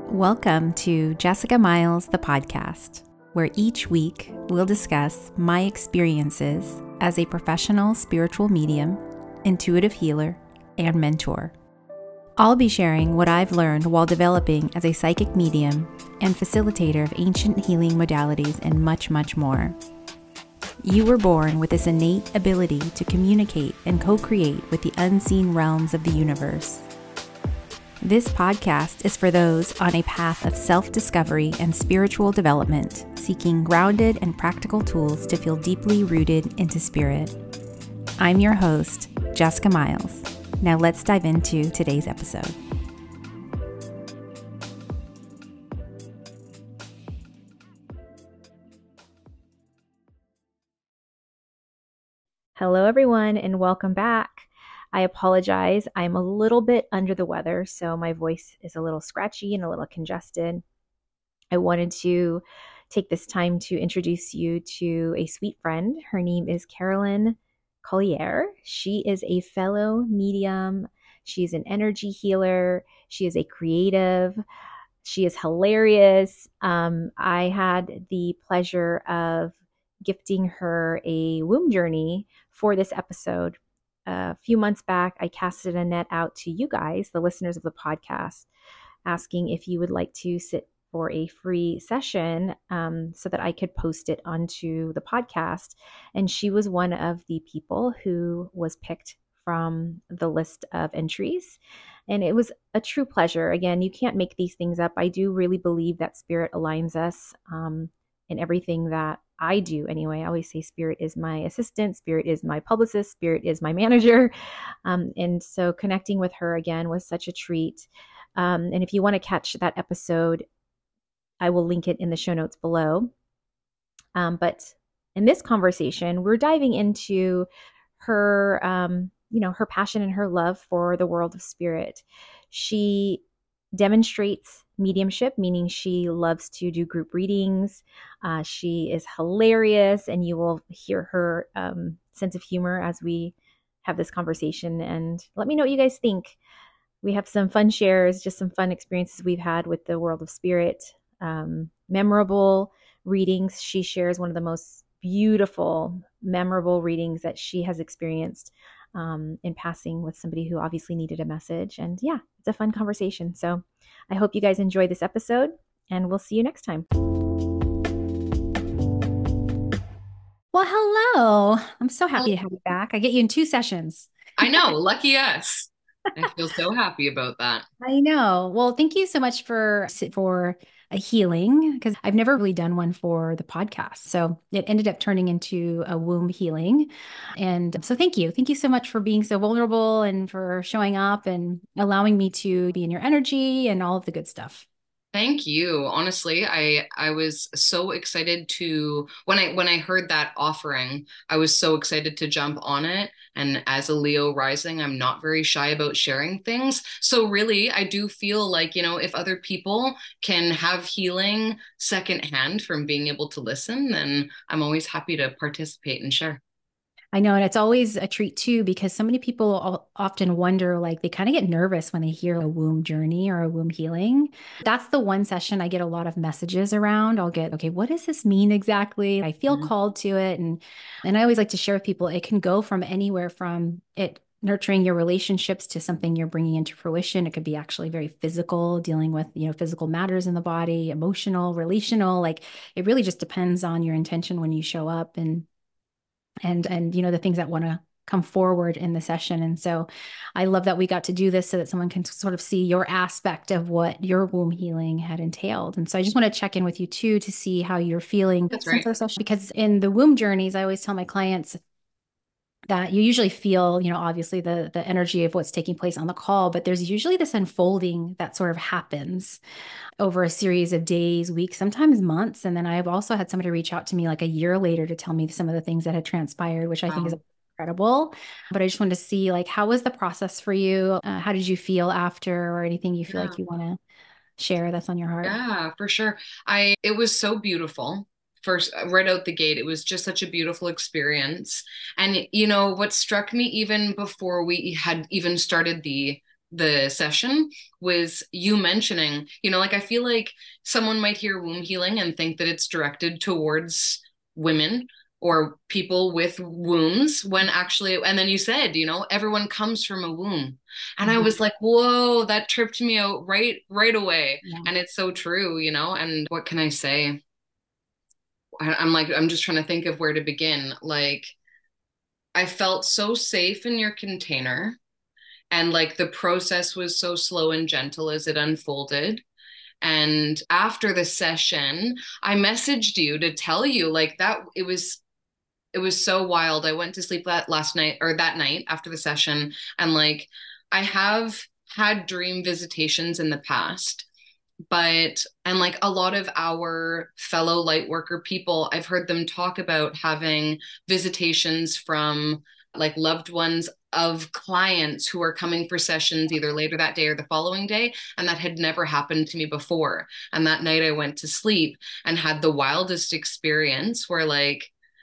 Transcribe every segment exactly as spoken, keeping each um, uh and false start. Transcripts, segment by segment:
Welcome to Jessica Miles, the podcast, where each week we'll discuss my experiences as a professional spiritual medium, intuitive healer, and mentor. I'll be sharing what I've learned while developing as a psychic medium and facilitator of ancient healing modalities and much, much more. You were born with this innate ability to communicate and co-create with the unseen realms of the universe. This podcast is for those on a path of self-discovery and spiritual development, seeking grounded and practical tools to feel deeply rooted into spirit. I'm your host, Jessica Miles. Now let's dive into today's episode. Hello, everyone, and welcome back. I apologize. I'm a little bit under the weather, so my voice is a little scratchy and a little congested. I wanted to take this time to introduce you to a sweet friend. Her name is Carolyn Collier. She is a fellow medium. She's an energy healer. She is a creative. She is hilarious. Um, I had the pleasure of gifting her a womb journey for this episode. A few months back, I casted a net out to you guys, the listeners of the podcast, asking if you would like to sit for a free session um, so that I could post it onto the podcast. And she was one of the people who was picked from the list of entries. And it was a true pleasure. Again, you can't make these things up. I do really believe that spirit aligns us um, in everything that I do anyway. I always say spirit is my assistant, spirit is my publicist, spirit is my manager. Um, and so connecting with her again was such a treat. Um, and if you want to catch that episode, I will link it in the show notes below. Um, but in this conversation, we're diving into her, um, you know, her passion and her love for the world of spirit. She demonstrates mediumship, meaning she loves to do group readings. Uh, she is hilarious, and you will hear her um, sense of humor as we have this conversation. And let me know what you guys think. We have some fun shares, just some fun experiences we've had with the world of spirit, um, memorable readings. She shares one of the most beautiful, memorable readings that she has experienced um, in passing with somebody who obviously needed a message. And yeah, it's a fun conversation. So I hope you guys enjoy this episode, and we'll see you next time. Well, hello. I'm so happy to have you back. I get you in two sessions. I know. Lucky us. I feel so happy about that. I know. Well, thank you so much for for a healing, because I've never really done one for the podcast. So it ended up turning into a womb healing. And so thank you. Thank you so much for being so vulnerable and for showing up and allowing me to be in your energy and all of the good stuff. Thank you. Honestly, I I was so excited to when I when I heard that offering, I was so excited to jump on it. And as a Leo rising, I'm not very shy about sharing things. So really, I do feel like, you know, if other people can have healing secondhand from being able to listen, then I'm always happy to participate and share. I know. And it's always a treat too, because so many people often wonder, like they kind of get nervous when they hear a womb journey or a womb healing. That's the one session I get a lot of messages around. I'll get, okay, what does this mean exactly? I feel mm-hmm. called to it. And, and I always like to share with people, it can go from anywhere from it nurturing your relationships to something you're bringing into fruition. It could be actually very physical, dealing with, you know, physical matters in the body, emotional, relational, like it really just depends on your intention when you show up and and, and, you know, the things that want to come forward in the session. And so I love that we got to do this so that someone can sort of see your aspect of what your womb healing had entailed. And so I just want to check in with you too, to see how you're feeling. That's right. Because in the womb journeys, I always tell my clients that you usually feel, you know, obviously the the energy of what's taking place on the call, but there's usually this unfolding that sort of happens over a series of days, weeks, sometimes months. And then I've also had somebody reach out to me like a year later to tell me some of the things that had transpired, which I wow. think is incredible. But I just wanted to see, like, how was the process for you? Uh, how did you feel after, or anything you feel yeah. like you want to share that's on your heart? Yeah, for sure. I, it was so beautiful. First, right out the gate, it was just such a beautiful experience. And, you know, what struck me even before we had even started the the session was you mentioning, you know, like I feel like someone might hear womb healing and think that it's directed towards women or people with wombs when actually, and then you said, you know, everyone comes from a womb. And I Mhm. was like, whoa, that tripped me out right right away. Yeah. And it's so true, you know, and what can I say? I, I'm like, I'm just trying to think of where to begin. Like, I felt so safe in your container, and like the process was so slow and gentle as it unfolded. And after the session, I messaged you to tell you like that it was it was so wild. I went to sleep that last night or that night after the session, and like I have had dream visitations in the past, but and like a lot of our fellow light worker people, I've heard them talk about having visitations from like loved ones of clients who are coming for sessions either later that day or the following day, and that had never happened to me before. And that night I went to sleep and had the wildest experience where like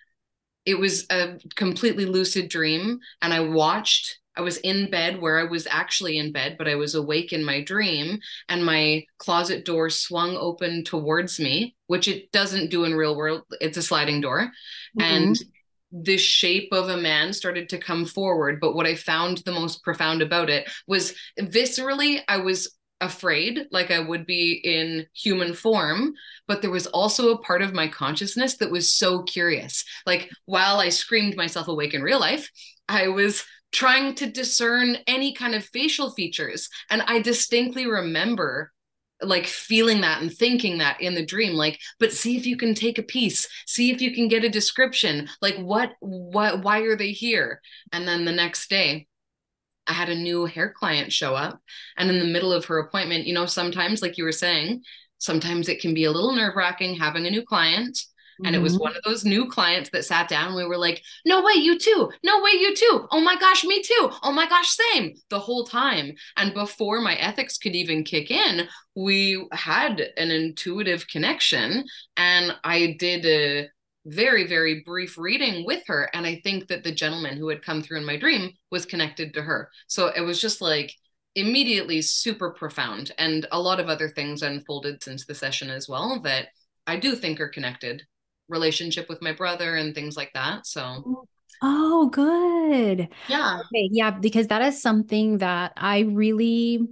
it was a completely lucid dream, and I watched, I was in bed where I was actually in bed, but I was awake in my dream, and my closet door swung open towards me, which it doesn't do in real world. It's a sliding door. And Mhm. the shape of a man started to come forward. But what I found the most profound about it was viscerally, I was afraid, like I would be in human form, but there was also a part of my consciousness that was so curious. Like while I screamed myself awake in real life, I was trying to discern any kind of facial features. And I distinctly remember like feeling that and thinking that in the dream, like, but see if you can take a piece, see if you can get a description, like what what why are they here? And then the next day I had a new hair client show up, and in the middle of her appointment, you know, sometimes like you were saying, sometimes it can be a little nerve-wracking having a new client. And it was one Mhm. of those new clients that sat down and we were like, no way, you too. No way, you too. Oh my gosh, me too. Oh my gosh, same the whole time. And before my ethics could even kick in, we had an intuitive connection. And I did a very, very brief reading with her. And I think that the gentleman who had come through in my dream was connected to her. So it was just like immediately super profound. And a lot of other things unfolded since the session as well that I do think are connected. Relationship with my brother and things like that. So Oh, good. yeah. Okay, yeah, because that is something that I really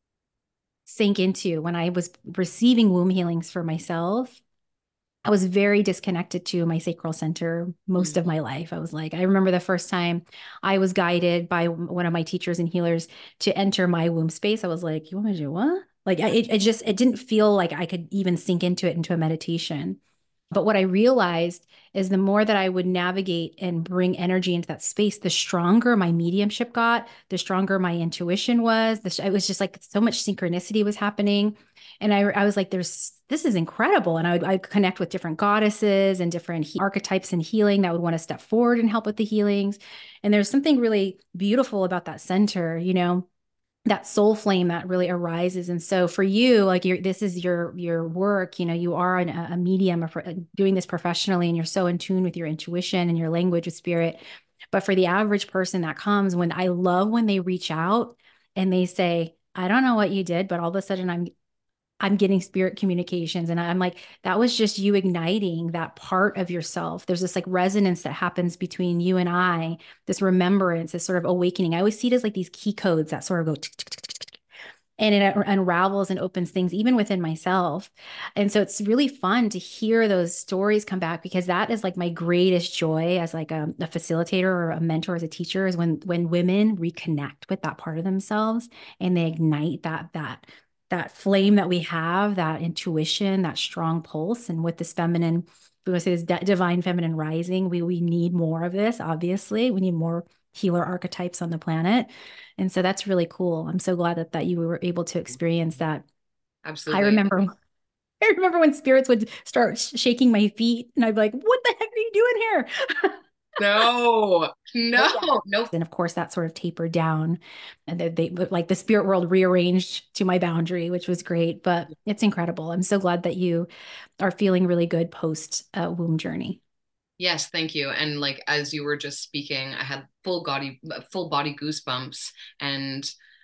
sank into when I was receiving womb healings for myself. I was very disconnected to my sacral center most of Mm-hmm. my life. I was like, I remember the first time I was guided by one of my teachers and healers to enter my womb space. I was like, you want me to do what? Like, I, it, it just, it didn't feel like I could even sink into it into a meditation. But what I realized is the more that I would navigate and bring energy into that space, the stronger my mediumship got, the stronger my intuition was. The, it was just like so much synchronicity was happening. And I, I was like, there's, this is incredible. And I would, I'd connect with different goddesses and different he- archetypes in healing that would want to step forward and help with the healings. And there's something really beautiful about that center, you know, that soul flame that really arises. And so for you, like you're, this is your your work, you know, you are an, a medium of doing this professionally, and you're so in tune with your intuition and your language with spirit. But for the average person that comes, when I love when they reach out and they say, I don't know what you did, but all of a sudden I'm I'm getting spirit communications. And I'm like, that was just you igniting that part of yourself. There's this like resonance that happens between you and I, this remembrance, this sort of awakening. I always see it as like these key codes that sort of go tick, tick, tick, tick, tick, and it unravels and opens things even within myself. And so it's really fun to hear those stories come back, because that is like my greatest joy as like a, a facilitator or a mentor, as a teacher, is when when women reconnect with that part of themselves and they ignite that that that flame that we have, that intuition, that strong pulse. And with this feminine, we want to say this d- divine feminine rising, we we need more of this. Obviously, we need more healer archetypes on the planet. And so that's really cool. I'm so glad that that you were able to experience that. I Absolutely. remember I remember when spirits would start shaking my feet and I'd be like, what the heck are you doing here? No, Oh no, yeah. no. And of course that sort of tapered down, and they, they like the spirit world rearranged to my boundary, which was great, but it's incredible. I'm so glad that you are feeling really good post uh, womb journey. Yes, thank you. And like as you were just speaking, I had full body full body goosebumps, and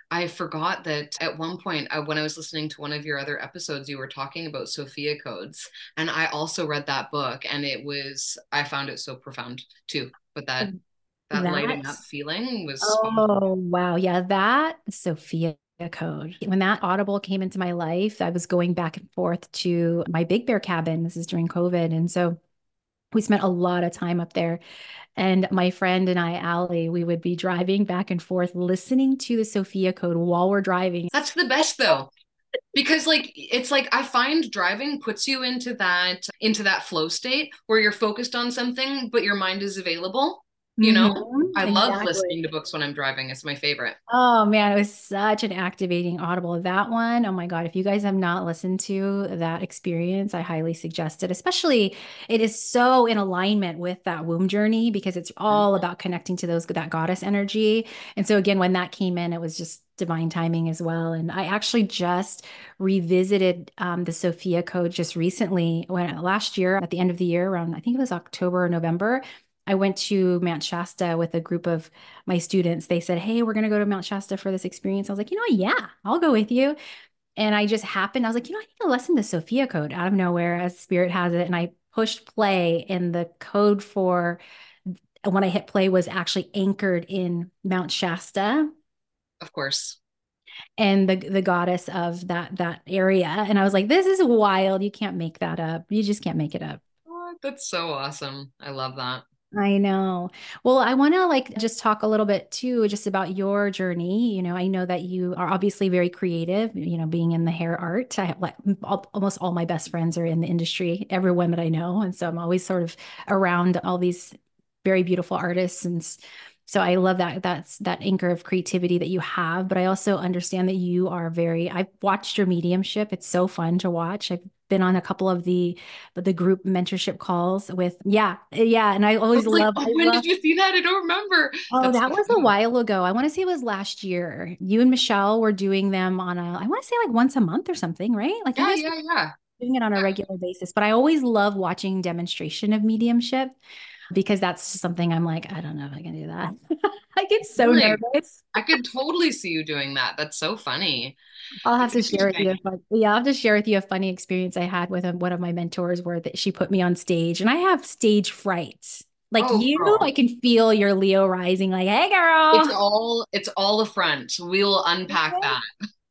I forgot that at one point, uh, when I was listening to one of your other episodes, you were talking about Sophia codes. And I also read that book, and it was, I found it so profound too. But that, that lighting up That's, feeling was, oh, wow. Yeah, that Sophia code. When that Audible came into my life, I was going back and forth to my Big Bear cabin. This is during COVID. And so we spent a lot of time up there. And my friend and I, Allie, we would be driving back and forth listening to the Sophia code while we're driving. that's the best though. Because like it's like I find driving puts you into that into that flow state where you're focused on something, but your mind is available. You know, Mhm, I love exactly. listening to books when I'm driving. It's my favorite. Oh man, it was such an activating audible. That one, oh my God, if you guys have not listened to that experience, I highly suggest it. Especially it is so in alignment with that womb journey because it's all about connecting to those that goddess energy. And so again, when that came in, it was just divine timing as well. And I actually just revisited um, the Sophia Code just recently when last year at the end of the year, around I think it was October or November. I went to Mount Shasta with a group of my students. They said, "Hey, we're going to go to Mount Shasta for this experience." I was like, "You know what? Yeah, I'll go with you." And I just happened, I was like, "You know, I need to listen to Sophia code out of nowhere as Spirit has it." And I pushed play, and the code for when I hit play was actually anchored in Mount Shasta Of course. and the the goddess of that that area. And I was like, "This is wild. You can't make that up. You just can't make it up." Oh, that's so awesome. I love that. I know. Well, I want to like just talk a little bit too, just about your journey. You know, I know that you are obviously very creative, you know, being in the hair art. I have like all, almost all my best friends are in the industry, everyone that I know. And so I'm always sort of around all these very beautiful artists. And s- so I love that that's that anchor of creativity that you have. But I also understand that you are very, I've watched your mediumship. It's so fun to watch. I've been on a couple of the the group mentorship calls with yeah yeah and I I always was like, love oh, I when love did you see that? I don't remember. oh That's that so was a funny. while ago. I want to say it was last year. You and Michelle were doing them on a I want to say like once a month or something, right? Like you Yeah, guys were yeah, yeah. doing it on a Yeah. regular basis, but I always love watching demonstration of mediumship because that's just something I'm like, I don't know if I can do that. I get so Really, nervous. I could totally see you doing that. That's so funny. I'll have It's to share with you a interesting. fun, yeah, I'll have to share with you a funny experience I had with a, one of my mentors where that she put me on stage and I have stage fright. Like Oh, you, I girl. can feel your Leo rising, like, hey It's girl. all it's all a front. We will unpack that.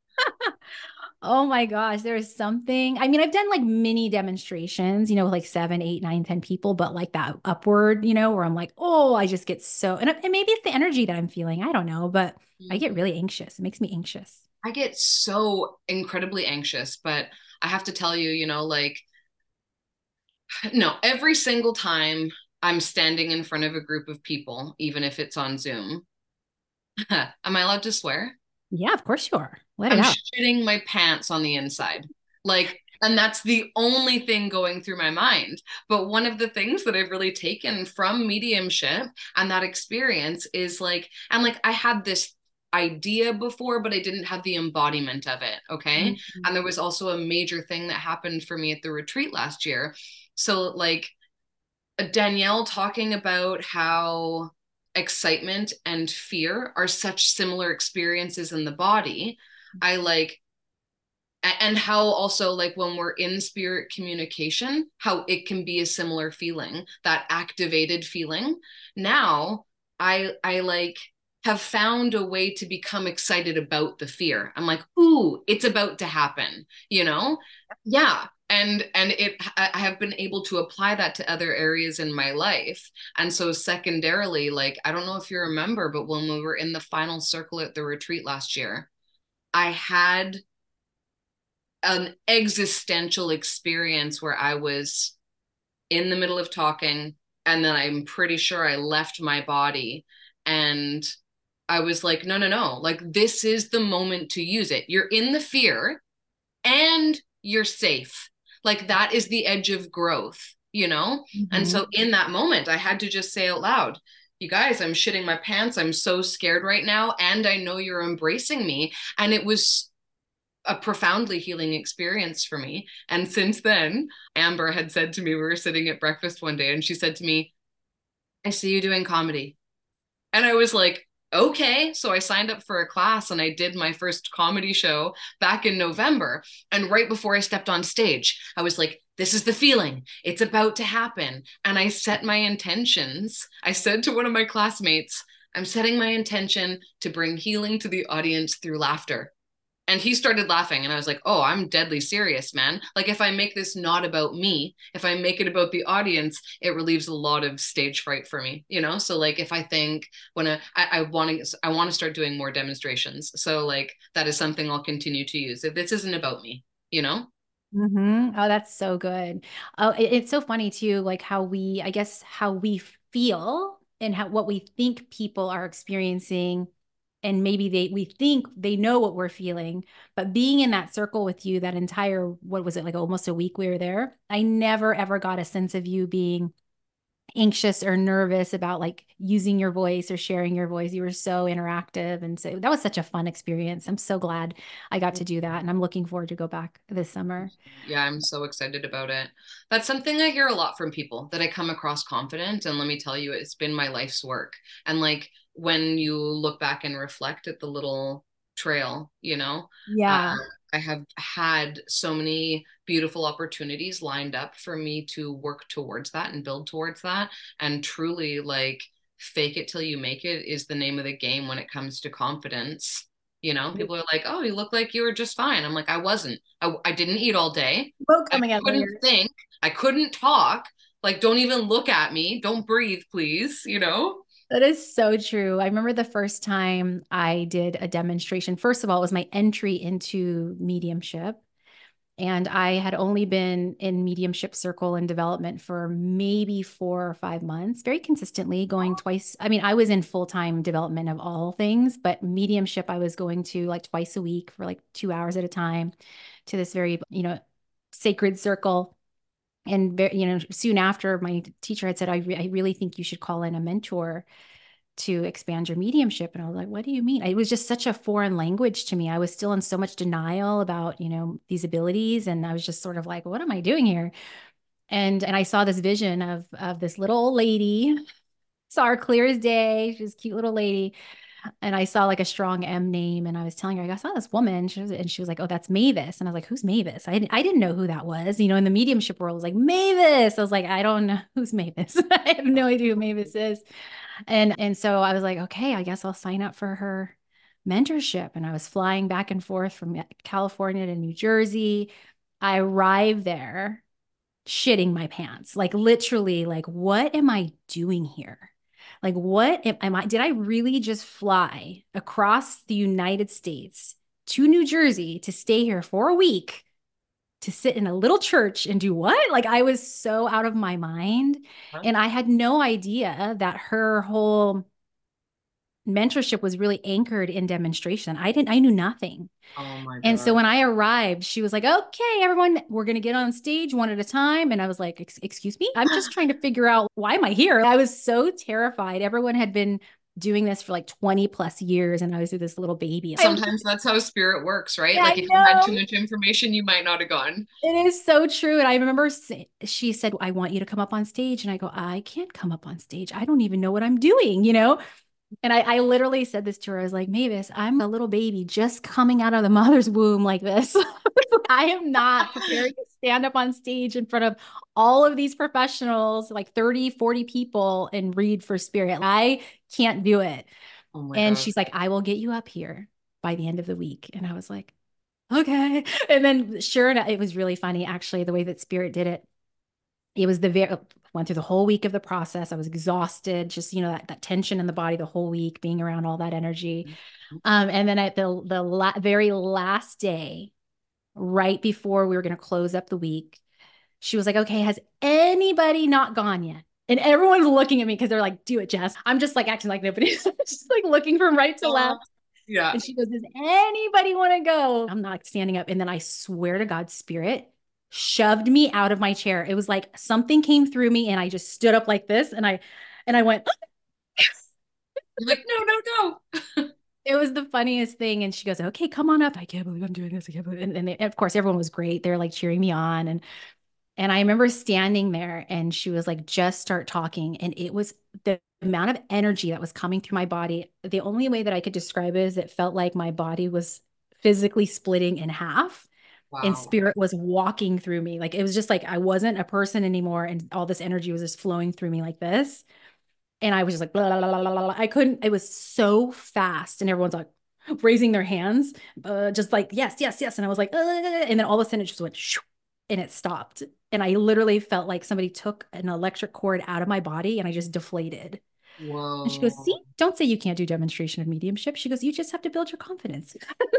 Oh my gosh, there is something. I mean, I've done like mini demonstrations, you know, like seven, eight, nine, ten people, but like that upward, you know, where I'm like, oh, I just get so, and, and maybe it's the energy that I'm feeling. I don't know, but I get really anxious. It makes me anxious. I get so incredibly anxious, but I have to tell you, you know, like no, every single time I'm standing in front of a group of people, even if it's on Zoom, am I allowed to swear? Yeah, of course you are. Let it I'm out. shitting my pants on the inside. Like, and that's the only thing going through my mind. But one of the things that I've really taken from mediumship and that experience is like, and like I had this idea before, but I didn't have the embodiment of it. Okay. Mhm. And there was also a major thing that happened for me at the retreat last year. So, like, Danielle talking about how excitement and fear are such similar experiences in the body. I like, and how also like when we're in spirit communication, how it can be a similar feeling, that activated feeling. Now, I I like have found a way to become excited about the fear. I'm like, ooh, it's about to happen, you know? Yeah. And and it I have been able to apply that to other areas in my life. And so secondarily, like I don't know if you remember, but when we were in the final circle at the retreat last year, I had an existential experience where I was in the middle of talking and then I'm pretty sure I left my body and I was like, no, no, no. Like, this is the moment to use it. You're in the fear and you're safe. Like, that is the edge of growth, you know? And Mhm. so, in that moment, I had to just say out loud, you guys, I'm shitting my pants. I'm so scared right now. And I know you're embracing me. And it was a profoundly healing experience for me. And since then, Amber had said to me, we were sitting at breakfast one day, and she said to me, I see you doing comedy. And I was like, okay. So I signed up for a class and I did my first comedy show back in November. And right before I stepped on stage, I was like, this is the feeling. It's about to happen. And I set my intentions. I said to one of my classmates, I'm setting my intention to bring healing to the audience through laughter. And he started laughing, and I was like, oh, I'm deadly serious, man. Like, if I make this not about me, if I make it about the audience, it relieves a lot of stage fright for me, you know? So like, if I think when I, I, want to, I want to start doing more demonstrations. So like, that is something I'll continue to use. This isn't about me, you know? Mm-hmm. Oh, that's so good. Oh, it- it's so funny too, like how we, I guess, how we feel and how what we think people are experiencing, and maybe they we think they know what we're feeling, but being in that circle with you that entire, what was it, like almost a week we were there, I never ever got a sense of you being anxious or nervous about like using your voice or sharing your voice. You were so interactive. And so that was such a fun experience. I'm so glad I got to do that. And I'm looking forward to go back this summer. Yeah, I'm so excited about it. That's something I hear a lot from people that I come across confident. And let me tell you, it's been my life's work. And like when you look back and reflect at the little trail, you know, uh, Yeah. I have had so many beautiful opportunities lined up for me to work towards that and build towards that. And truly, like, fake it till you make it is the name of the game when it comes to confidence. You know, people are like, oh, you look like you were just fine. I'm like, I wasn't. I, I didn't eat all day. Both I coming out couldn't later. think. I couldn't talk. Like, don't even look at me. Don't breathe, please. You know? That is so true. I remember the first time I did a demonstration. First of all, it was my entry into mediumship. And I had only been in mediumship circle and development for maybe four or five months, very consistently going twice. I mean, I was in full-time development of all things, but mediumship, I was going to like twice a week for like two hours at a time to this very, you know, sacred circle. And, you know, soon after, my teacher had said, I, re- I really think you should call in a mentor to expand your mediumship. And I was like, what do you mean? It was just such a foreign language to me. I was still in so much denial about, you know, these abilities. And I was just sort of like, what am I doing here? And and I saw this vision of of this little old lady, saw her clear as day. She was a cute little lady. And I saw like a strong M name. And I was telling her, I saw this woman. She was, and she was like, oh, that's Mavis. And I was like, who's Mavis? I didn't, I didn't know who that was. You know, in the mediumship world, it was like Mavis. I was like, I don't know who's Mavis. I have no idea who Mavis is. And and so I was like, okay, I guess I'll sign up for her mentorship. And I was flying back and forth from California to New Jersey. I arrived there shitting my pants, like literally, like, what am I doing here? Like, what am, am I? Did I really just fly across the United States to New Jersey to stay here for a week to sit in a little church and do what? Like, I was so out of my mind. Huh? And I had no idea that her whole mentorship was really anchored in demonstration. I didn't, I knew nothing. Oh my And so God. when I arrived, she was like, okay, everyone, we're going to get on stage one at a time. And I was like, excuse me? I'm just trying to figure out, why am I here? I was so terrified. Everyone had been doing this for like twenty plus years. And I was this little baby. I was, Sometimes that's how spirit works, right? yeah, I Like if you had too know. much information, you might not have gone. It is so true. And I remember she said, I want you to come up on stage. And I go, I can't come up on stage. I don't even know what I'm doing, you know? And I, I literally said this to her. I was like, Mavis, I'm a little baby just coming out of the mother's womb like this. I am not prepared to stand up on stage in front of all of these professionals, like thirty, forty people, and read for spirit. I can't do it. Oh my And God. she's like, I will get you up here by the end of the week. And I was like, okay. And then sure enough, it was really funny, actually, the way that spirit did it. It was the very, went through the whole week of the process. I was exhausted, just, you know, that, that tension in the body the whole week, being around all that energy. Um, and then at the, the la very last day, right before we were going to close up the week, she was like, okay, has anybody not gone yet? And everyone's looking at me because they're like, do it, Jess. I'm just like acting like nobody's just like looking from right to Oh, left. yeah. And she goes, does anybody want to go? I'm not standing up. And then I swear to God, spirit shoved me out of my chair. It was like something came through me and I just stood up like this and I and I went, You're like, no, no, no. it was the funniest thing. And she goes, okay, come on up. I can't believe I'm doing this. I can't believe it. And, and they, of course, everyone was great. They're like cheering me on. And And I remember standing there and she was like, just start talking. And it was the amount of energy that was coming through my body. The only way that I could describe it is it felt like my body was physically splitting in half and Wow. spirit was walking through me. Like it was just like I wasn't a person anymore. And all this energy was just flowing through me like this. And I was just like, blah, blah, blah, blah, blah. I couldn't, it was so fast. And everyone's like raising their hands, uh, just like, yes, yes, yes. And I was like, uh, and then all of a sudden it just went, shoo, and it stopped. And I literally felt like somebody took an electric cord out of my body and I just deflated. And she goes, see, Whoa. don't say you can't do demonstration of mediumship. She goes, you just have to build your confidence.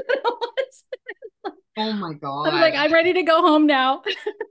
Oh my I was like, God. I'm ready to go home now.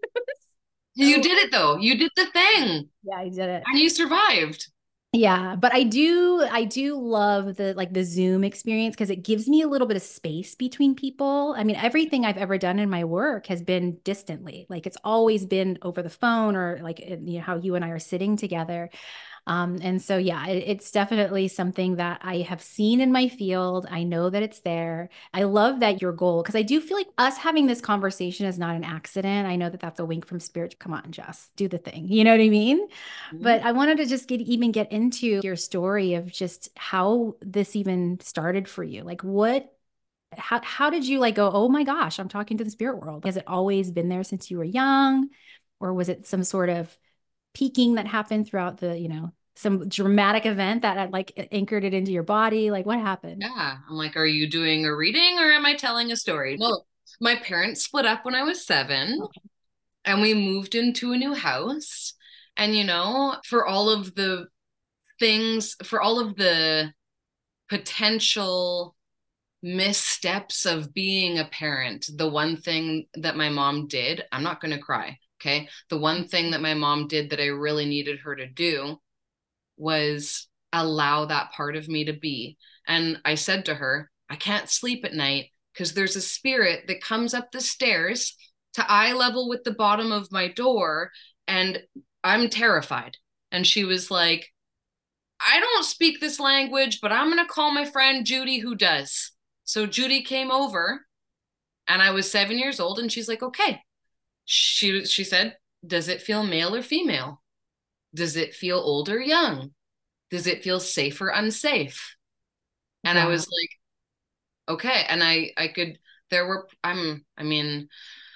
You So did it though. You did the thing yeah, I did it. and you survived. Yeah, but I do I do love the like the Zoom experience because it gives me a little bit of space between people. I mean, everything I've ever done in my work has been distantly. Like it's always been over the phone or like you know how you and I are sitting together. Um, and so, yeah, it, it's definitely something that I have seen in my field. I know that it's there. I love that your goal, because I do feel like us having this conversation is not an accident. I know that that's a wink from spirit to come on, Jess, do the thing. You know what I mean? Mhm. But I wanted to just get even get into your story of just how this even started for you. Like, what, how, how did you like go, oh my gosh, I'm talking to the spirit world? Has it always been there since you were young? Or was it some sort of peaking that happened throughout the, you know, some dramatic event that had like anchored it into your body? Like what happened? Yeah. I'm like, are you doing a reading or am I telling a story? No, my parents split up when I was seven Okay. and we moved into a new house. And, you know, for all of the things, for all of the potential missteps of being a parent, the one thing that my mom did, I'm not going to cry. Okay. The one thing that my mom did that I really needed her to do was allow that part of me to be. And I said to her, I can't sleep at night because there's a spirit that comes up the stairs to eye level with the bottom of my door, and I'm terrified. And she was like, I don't speak this language, but I'm going to call my friend Judy who does. So Judy came over and I was seven years old and she's like, okay. She she said, does it feel male or female? Does it feel old or young? Does it feel safe or unsafe? And I Wow. was like, okay. And I I could there were I'm I mean,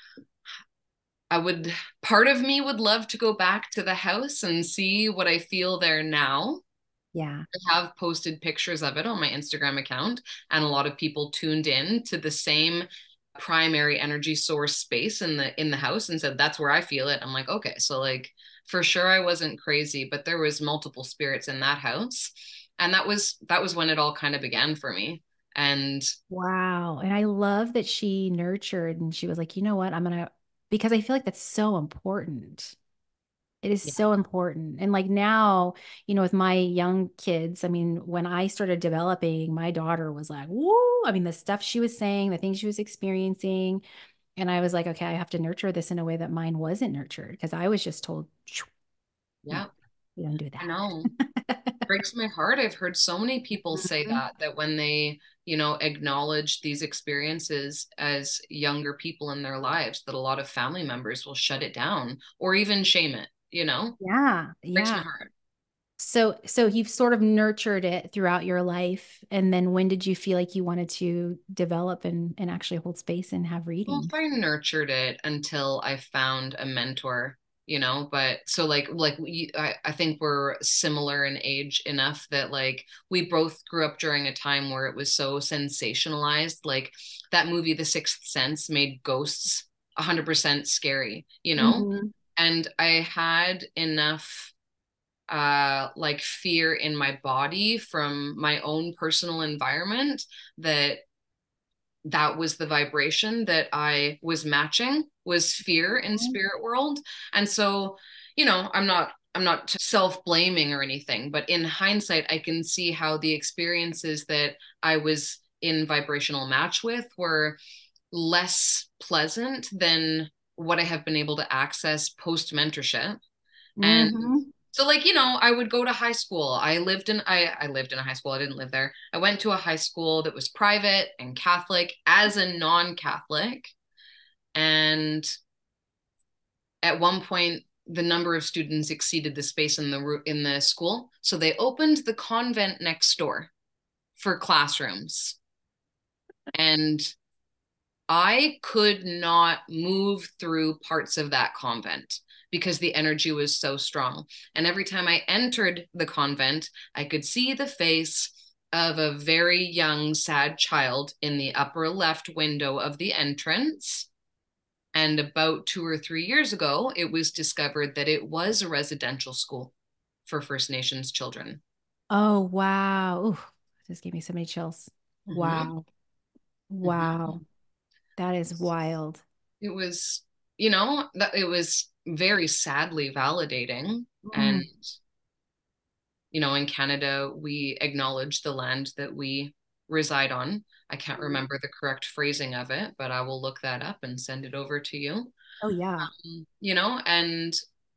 I would part of me would love to go back to the house and see what I feel there now. Yeah. I have posted pictures of it on my Instagram account, and a lot of people tuned in to the same primary energy source space in the in the house and said that's where I feel it. I'm like, okay, so like for sure I wasn't crazy, but there was multiple spirits in that house. And that was that was when it all kind of began for me. And Wow. And I love that she nurtured and she was like, you know what? I'm gonna, because I feel like that's so important. It is yeah, so important. And like now, you know, with my young kids, I mean, when I started developing, my daughter was like, whoa. I mean, the stuff she was saying, the things she was experiencing. And I was like, okay, I have to nurture this in a way that mine wasn't nurtured because I was just told, no, yeah, you don't do I know. that. Breaks my heart. I've heard so many people say Mhm. that, that when they, you know, acknowledge these experiences as younger people in their lives, that a lot of family members will shut it down or even shame it, you know? Yeah. Breaks my Yeah. heart. So, so you've sort of nurtured it throughout your life. And then when did you feel like you wanted to develop and, and actually hold space and have Well, if readings? I nurtured it until I found a mentor, you know, but so like like we, I, I think we're similar in age enough that like we both grew up during a time where it was so sensationalized. Like that movie, The Sixth Sense, made ghosts one hundred percent scary, you know? Hmm. And I had enough uh like fear in my body from my own personal environment that that was the vibration that I was matching was fear in spirit world. And so, you know, I'm not I'm not self-blaming or anything, but in hindsight, I can see how the experiences that I was in vibrational match with were less pleasant than what I have been able to access post mentorship. And Hmm. so like, you know, I would go to high school. I lived in I I lived in a high school. I didn't live there. I went to a high school that was private and Catholic as a non-Catholic. And at one point, the number of students exceeded the space in the in the school, so they opened the convent next door for classrooms. And I could not move through parts of that convent because the energy was so strong. And every time I entered the convent, I could see the face of a very young, sad child in the upper left window of the entrance. And about two or three years ago, it was discovered that it was a residential school for First Nations children. Oh, wow. Ooh, this gave me so many chills. Mm-hmm. Wow. Wow. Mm-hmm. That is wild. It was, you know, that it was very sadly validating. Mm. And, you know, in Canada, we acknowledge the land that we reside on. I can't remember the correct phrasing of it, but I will look that up and send it over to you. Oh, yeah. Um, you know, and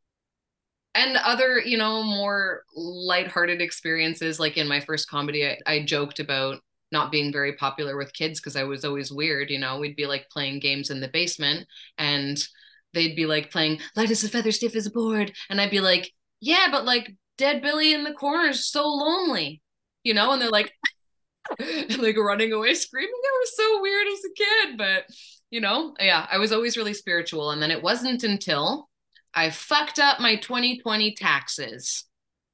and other, you know, more lighthearted experiences. Like in my first comedy, I, I joked about not being very popular with kids because I was always weird. You know, we'd be like playing games in the basement and they'd be like playing light as a feather, stiff as a board. And I'd be like, yeah, but like dead Billy in the corner is so lonely, you know? And they're like, and like running away screaming. I was so weird as a kid, but you know, yeah, I was always really spiritual. And then it wasn't until I fucked up my twenty twenty taxes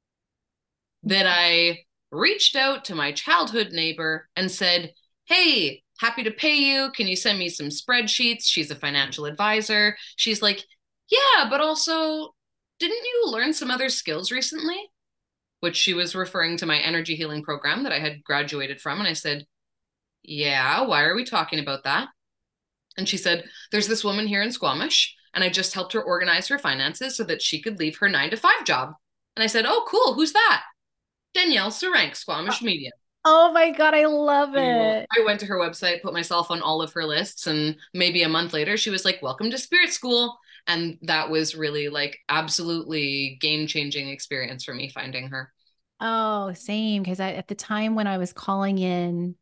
that I reached out to my childhood neighbor and said, hey, happy to pay you. Can you send me some spreadsheets? She's a financial advisor. She's like, yeah, but also, didn't you learn some other skills recently? Which she was referring to my energy healing program that I had graduated from. And I said, yeah, why are we talking about that? And she said, there's this woman here in Squamish, and I just helped her organize her finances so that she could leave her nine to five job. And I said, oh, cool. Who's that? Danielle Sarank, Squamish Media. Oh my God, I love it. I went to her website, put myself on all of her lists, and maybe a month later, she was like, welcome to Spirit School. And that was really like absolutely game-changing experience for me finding her. Oh, same. Because I at the time when I was calling in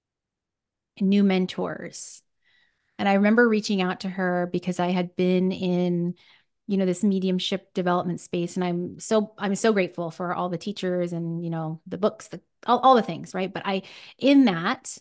new mentors, and I remember reaching out to her because I had been in, you know, this mediumship development space. And I'm so, I'm so grateful for all the teachers and, you know, the books, the, all, all the things, right? But I, in that,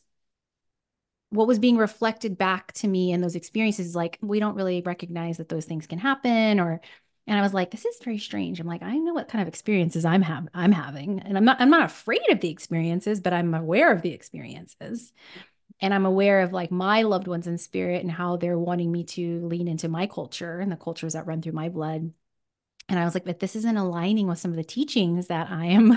what was being reflected back to me in those experiences is like, we don't really recognize that those things can happen. Or, and I was like, this is very strange. I'm like, I know what kind of experiences I'm having, I'm having, and I'm not, I'm not afraid of the experiences, but I'm aware of the experiences. And I'm aware of like my loved ones in spirit and how they're wanting me to lean into my culture and the cultures that run through my blood. And I was like, but this isn't aligning with some of the teachings that I am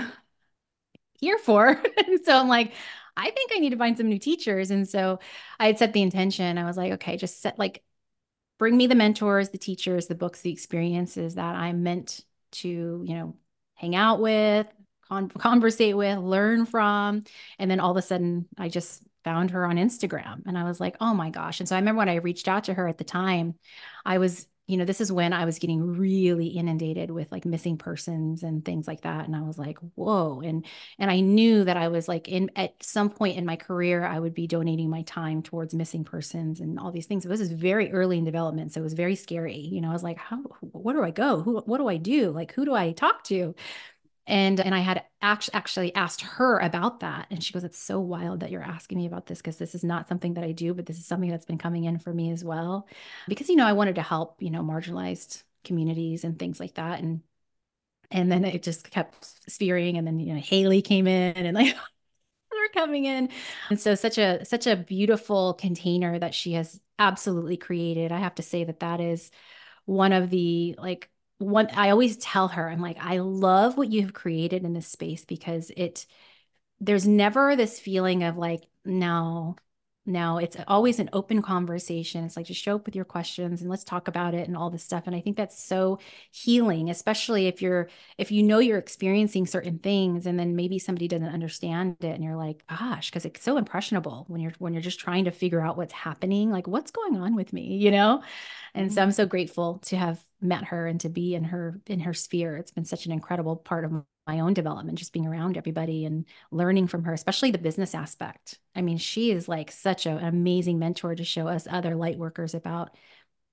here for. And so I'm like, I think I need to find some new teachers. And so I had set the intention. I was like, okay, just set like, bring me the mentors, the teachers, the books, the experiences that I'm meant to, you know, hang out with, con- conversate with, learn from. And then all of a sudden I just found her on Instagram and I was like, oh my gosh. And so I remember when I reached out to her at the time, I was, you know, this is when I was getting really inundated with like missing persons and things like that. And I was like, whoa. And, and I knew that I was like in, at some point in my career, I would be donating my time towards missing persons and all these things. But this is very early in development. So it was very scary. You know, I was like, how, where do I go? Who, what do I do? Like, who do I talk to? And and I had actually asked her about that. And she goes, it's so wild that you're asking me about this because this is not something that I do, but this is something that's been coming in for me as well. Because, you know, I wanted to help, you know, marginalized communities and things like that. And and then it just kept spearing. And then, you know, Haley came in and like they're coming in. And so such a such a beautiful container that she has absolutely created. I have to say that that is one of the like one I always tell her, I'm like, I love what you've created in this space because it, there's never this feeling of like, no, no, it's always an open conversation. It's like, just show up with your questions and let's talk about it and all this stuff. And I think that's so healing, especially if you're, if you know you're experiencing certain things and then maybe somebody doesn't understand it and you're like, gosh, because it's so impressionable when you're, when you're just trying to figure out what's happening, like what's going on with me, you know? And so I'm so grateful to have met her and to be in her, in her sphere. It's been such an incredible part of my own development, just being around everybody and learning from her, especially the business aspect. I mean, she is like such a, an amazing mentor to show us other light workers about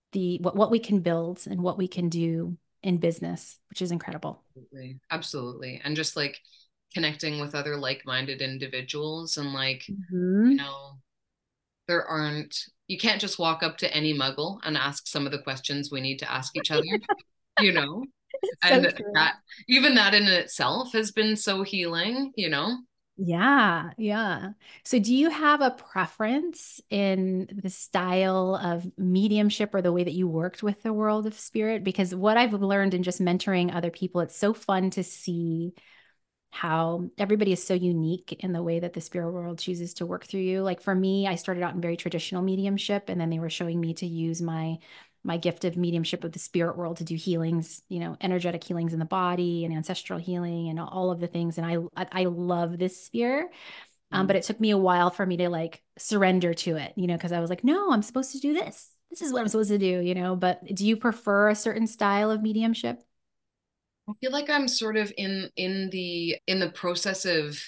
the what, what we can build and what we can do in business, which is incredible. Absolutely. Absolutely. And just like connecting with other like-minded individuals and like, you Mm-hmm. know, there aren't, you can't just walk up to any muggle and ask some of the questions we need to ask each other, you know? It's so And true. that, even that in itself has been so healing, you know? Yeah, yeah. So do you have a preference in the style of mediumship or the way that you worked with the world of spirit? Because what I've learned in just mentoring other people, it's so fun to see how everybody is so unique in the way that the spirit world chooses to work through you. Like for me, I started out in very traditional mediumship, and then they were showing me to use my my gift of mediumship of the spirit world to do healings, you know, energetic healings in the body and ancestral healing and all of the things. And I I love this sphere. Um, but Mm. it took me a while for me to like surrender to it, you know, because I was like, no, I'm supposed to do this. This is what I'm supposed to do, you know. But do you prefer a certain style of mediumship? I feel like I'm sort of in in the in the process of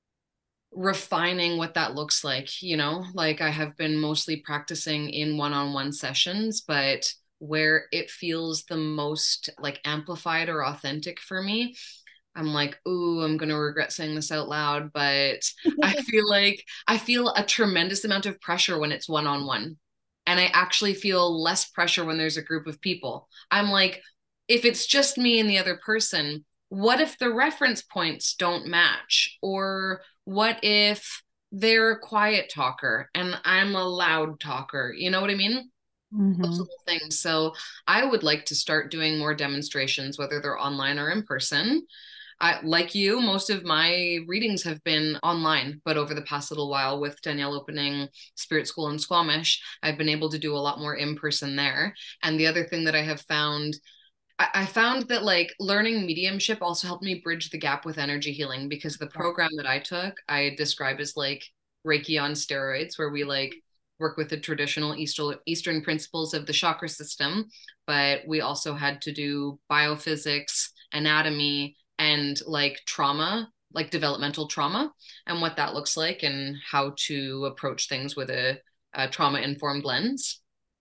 refining what that looks like, you know? Like I have been mostly practicing in one-on-one sessions, but where it feels the most like amplified or authentic for me, I'm like, ooh, I'm gonna regret saying this out loud, but I feel like I feel a tremendous amount of pressure when it's one-on-one. And I actually feel less pressure when there's a group of people. I'm like, if it's just me and the other person, what if the reference points don't match? Or what if they're a quiet talker and I'm a loud talker? You know what I mean? Those Hmm. little things. So I would like to start doing more demonstrations, whether they're online or in person. I, like you, most of my readings have been online, but over the past little while with Danielle opening Spirit School in Squamish, I've been able to do a lot more in person there. And the other thing that I have found, I, I found that like learning mediumship also helped me bridge the gap with energy healing because the Yeah. program that I took, I describe as like Reiki on steroids, where we like work with the traditional Eastern, Eastern principles of the chakra system, but we also had to do biophysics, anatomy, and like trauma, like developmental trauma, and what that looks like, and how to approach things with a, a trauma informed lens.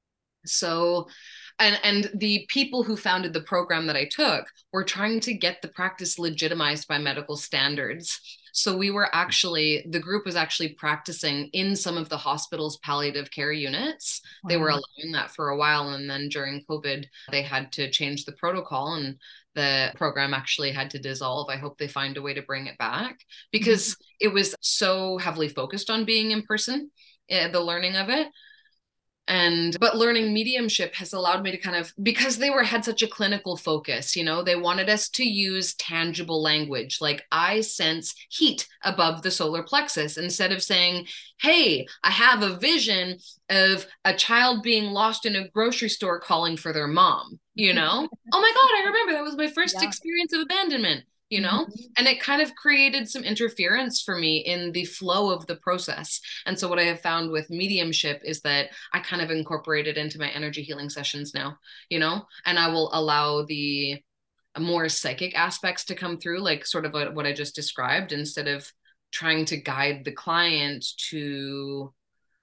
So, and and the people who founded the program that I took were trying to get the practice legitimized by medical standards. So we were actually, the group was actually practicing in some of the hospital's palliative care units. They were Wow. allowing that for a while. And then during COVID, they had to change the protocol and the program actually had to dissolve. I hope they find a way to bring it back Mhm. because it was so heavily focused on being in person, eh, the learning of it. And but learning mediumship has allowed me to kind of, because they were had such a clinical focus, you know, they wanted us to use tangible language like I sense heat above the solar plexus, instead of saying, hey, I have a vision of a child being lost in a grocery store calling for their mom, you know. Oh my god, I remember that was my first Yeah. experience of abandonment, you know. Mhm. And it kind of created some interference for me in the flow of the process. And so what I have found with mediumship is that I kind of incorporate it into my energy healing sessions now, you know, and I will allow the more psychic aspects to come through, like sort of what I just described, instead of trying to guide the client to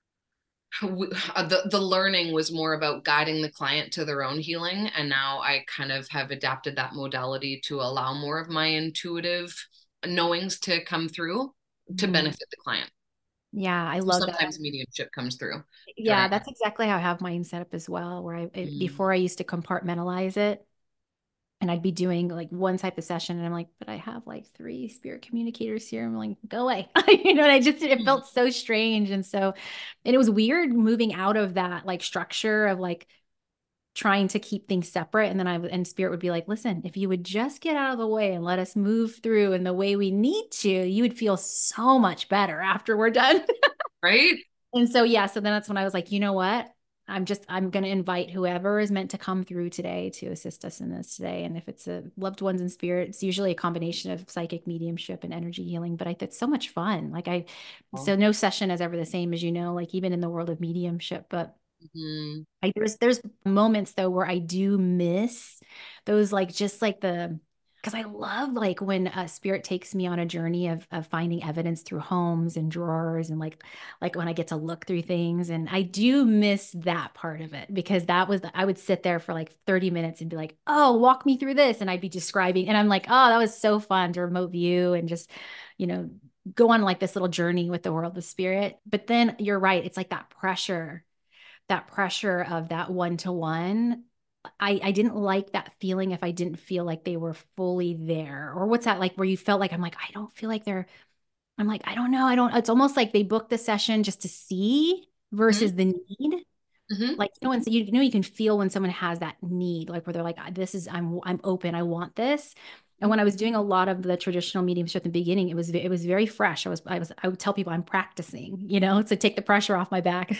the the learning was more about guiding the client to their own healing, and now I kind of have adapted that modality to allow more of my intuitive knowings to come through to Mhm. benefit the client. Yeah, I So love that. sometimes mediumship comes through during. Yeah, that's exactly how I have mine set up as well, where I it, Mm, before I used to compartmentalize it and I'd be doing like one type of session and I'm like, but I have like three spirit communicators here. I'm like, go away. You know, and I just it felt so strange. And so and it was weird moving out of that like structure of like trying to keep things separate. And then I and spirit would be like, listen, if you would just get out of the way and let us move through in the way we need to, you would feel so much better after we're done. right? And so, yeah, so then that's when I was like, you know what? I'm just, I'm going to invite whoever is meant to come through today to assist us in this today. And if it's a loved ones in spirit, it's usually a combination of psychic mediumship and energy healing. But I, it's so much fun. Like I, Oh, so no session is ever the same, as you know, like even in the world of mediumship. But mhm. I, there's, there's moments though where I do miss those, like just like the, because I love like when a spirit takes me on a journey of of finding evidence through homes and drawers and like like when I get to look through things. And I do miss that part of it because that was I would sit there for like thirty minutes and be like, oh, walk me through this. And I'd be describing, and I'm like, oh, that was so fun to remote view and just, you know, go on like this little journey with the world of spirit. But then you're right, it's like that pressure, that pressure of that one to one. I, I didn't like that feeling if I didn't feel like they were fully there. Or what's that like where you felt like, I'm like, I don't feel like they're, I'm like, I don't know. I don't, it's almost like they booked the session just to see Mm-hmm. versus the need. Mm-hmm. Like, you know, and so you, you know, you can feel when someone has that need, like where they're like, this is, I'm, I'm open. I want this. And when I was doing a lot of the traditional mediumship at the beginning, it was, it was very fresh. I was, I was, I would tell people I'm practicing, you know, to take the pressure off my back.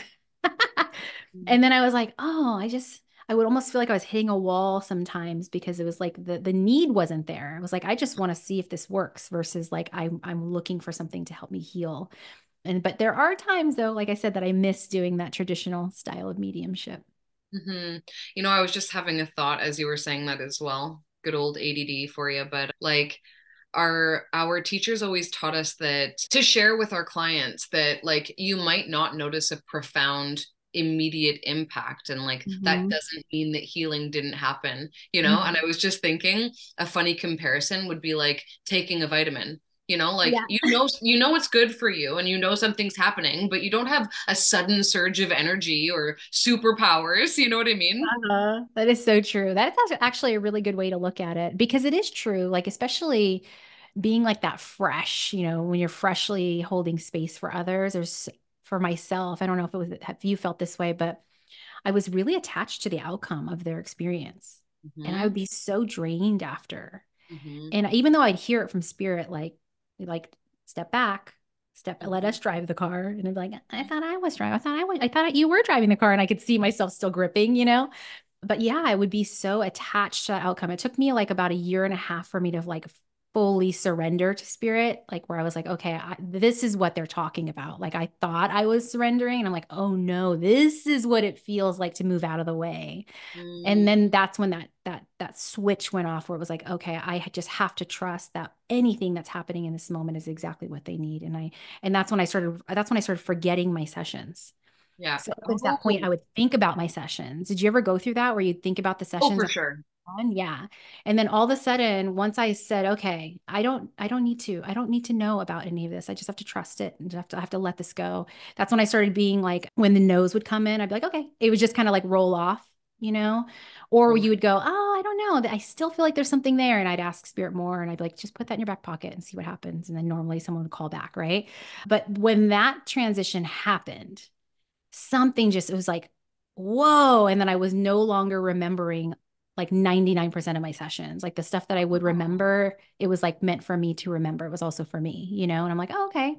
And then I was like, oh, I just, I would almost feel like I was hitting a wall sometimes because it was like the the need wasn't there. It was like, I just want to see if this works versus like I'm I'm looking for something to help me heal. And but there are times though, like I said, that I miss doing that traditional style of mediumship. Mm-hmm. You know, I was just having a thought as you were saying that as well. Good old A D D for you, but like our our teachers always taught us that to share with our clients that like you might not notice a profound immediate impact and like that Mhm. doesn't mean that healing didn't happen, you know. And Mhm. I was just thinking a funny comparison would be like taking a vitamin. You know, like Yeah. you know, you know it's good for you and you know something's happening, but you don't have a sudden surge of energy or superpowers. You know what I mean? Uh, that is so true. That's actually a really good way to look at it because it is true. Like, especially being like that fresh, you know, when you're freshly holding space for others, there's for myself, I don't know if it was, have you felt this way, but I was really attached to the outcome of their experience. And I Mm-hmm. would be so drained after. Mm-hmm. And even though I'd hear it from spirit, like, like step back, step, let Mm-hmm. us drive the car. And I'd be like, I thought I was driving. I thought I was, I thought you were driving the car. And I could see myself still gripping, you know? But yeah, I would be so attached to that outcome. It took me like about a year and a half for me to like fully surrender to spirit, like where I was like, okay, I, this is what they're talking about. Like I thought I was surrendering, and I'm like, oh no, this is what it feels like to move out of the way. And Mm-hmm. then that's when that that that switch went off, where it was like, okay, I just have to trust that anything that's happening in this moment is exactly what they need. And I and that's when I started that's when I started forgetting my sessions. Yeah. So up until that point, I Oh, would think about my sessions. Did you ever go through that where you'd think about the oh, sessions for that sure. were on? Yeah. And then all of a sudden, once I said, okay, I don't, I don't need to, I don't need to know about any of this. I just have to trust it and have to, I have to let this go. That's when I started being like, when the no's would come in, I'd be like, okay, it would just kind of like roll off, you know, or Oh, you would go, oh, I don't know. I still feel like there's something there. And I'd ask spirit more and I'd be like, just put that in your back pocket and see what happens. And then normally someone would call back. Right. But when that transition happened, something just, it was like, whoa. And then I was no longer remembering like ninety-nine percent of my sessions. Like the stuff that I would remember, it was like meant for me to remember. It was also for me, you know? And I'm like, oh, okay.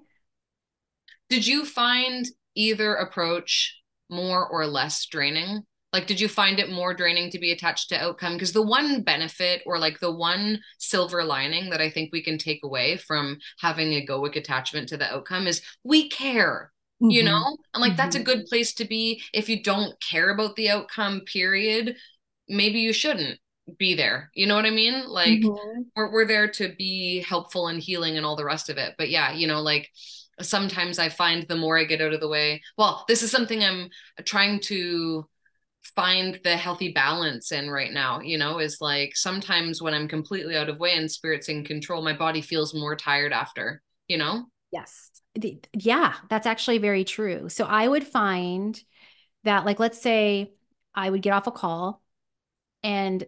did you find either approach more or less draining? Like, did you find it more draining to be attached to outcome? Because the one benefit or like the one silver lining that I think we can take away from having egoic attachment to the outcome is we care, you Mm-hmm. know? And like, that's a Mm-hmm. good place to be. If you don't care about the outcome, period, maybe you shouldn't be there. You know what I mean? Like, Mm-hmm. we're, we're there to be helpful and healing and all the rest of it. But yeah, you know, like, sometimes I find the more I get out of the way, well, this is something I'm trying to find the healthy balance in right now, you know, is like sometimes when I'm completely out of way and spirit's in control, my body feels more tired after, you know? Yes. The- Yeah, that's actually very true. So I would find that, like, let's say I would get off a call and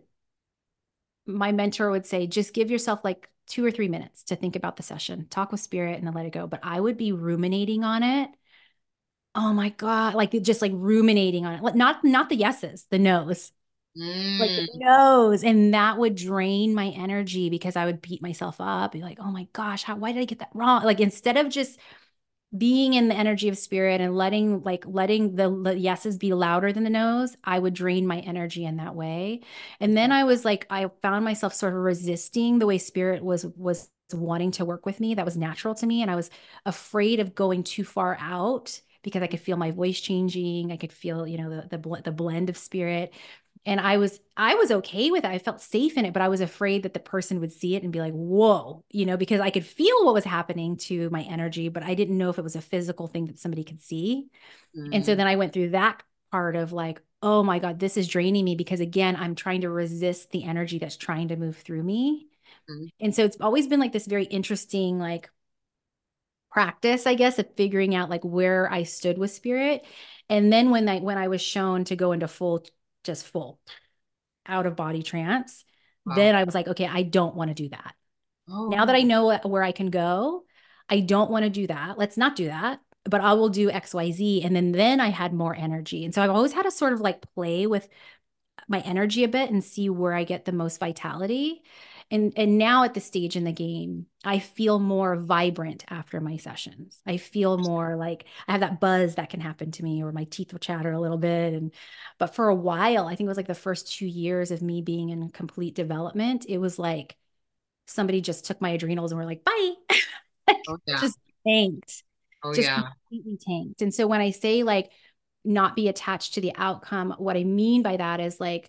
my mentor would say, just give yourself like two or three minutes to think about the session, talk with spirit, and then let it go. But I would be ruminating on it. Oh my God. Like just like ruminating on it. Like not not the yeses, the nos. Like the Mm, nos. And that would drain my energy because I would beat myself up, be like, oh my gosh, how why did I get that wrong? Like instead of just being in the energy of spirit and letting like letting the, the yeses be louder than the nos, I would drain my energy in that way. And then I was like, I found myself sort of resisting the way spirit was was wanting to work with me. That was natural to me. And I was afraid of going too far out because I could feel my voice changing. I could feel, you know, the the, bl- the blend of spirit. And I was I was okay with it. I felt safe in it, but I was afraid that the person would see it and be like, "Whoa," you know, because I could feel what was happening to my energy, but I didn't know if it was a physical thing that somebody could see. And so Mm, then I went through that part of like, oh my God, this is draining me because again, I'm trying to resist the energy that's trying to move through me. mm, And so it's always been like this very interesting, like practice, I guess, of figuring out like where I stood with spirit. And then when I when I was shown to go into full, just full out of body trance, wow. then I was like, okay, I don't want to do that. Now that I Oh, know where I can go, I don't want to do that. Let's not do that. But I will do X, Y, Z. And then then I had more energy. And so I've always had to sort of like play with my energy a bit and see where I get the most vitality. And and now at the stage in the game, I feel more vibrant after my sessions. I feel more like I have that buzz that can happen to me, or my teeth will chatter a little bit. And but for a while, I think it was like the first two years of me being in complete development, it was like somebody just took my adrenals and were like, bye. oh yeah. Just tanked, Oh just yeah. completely tanked. And so when I say like not be attached to the outcome, what I mean by that is like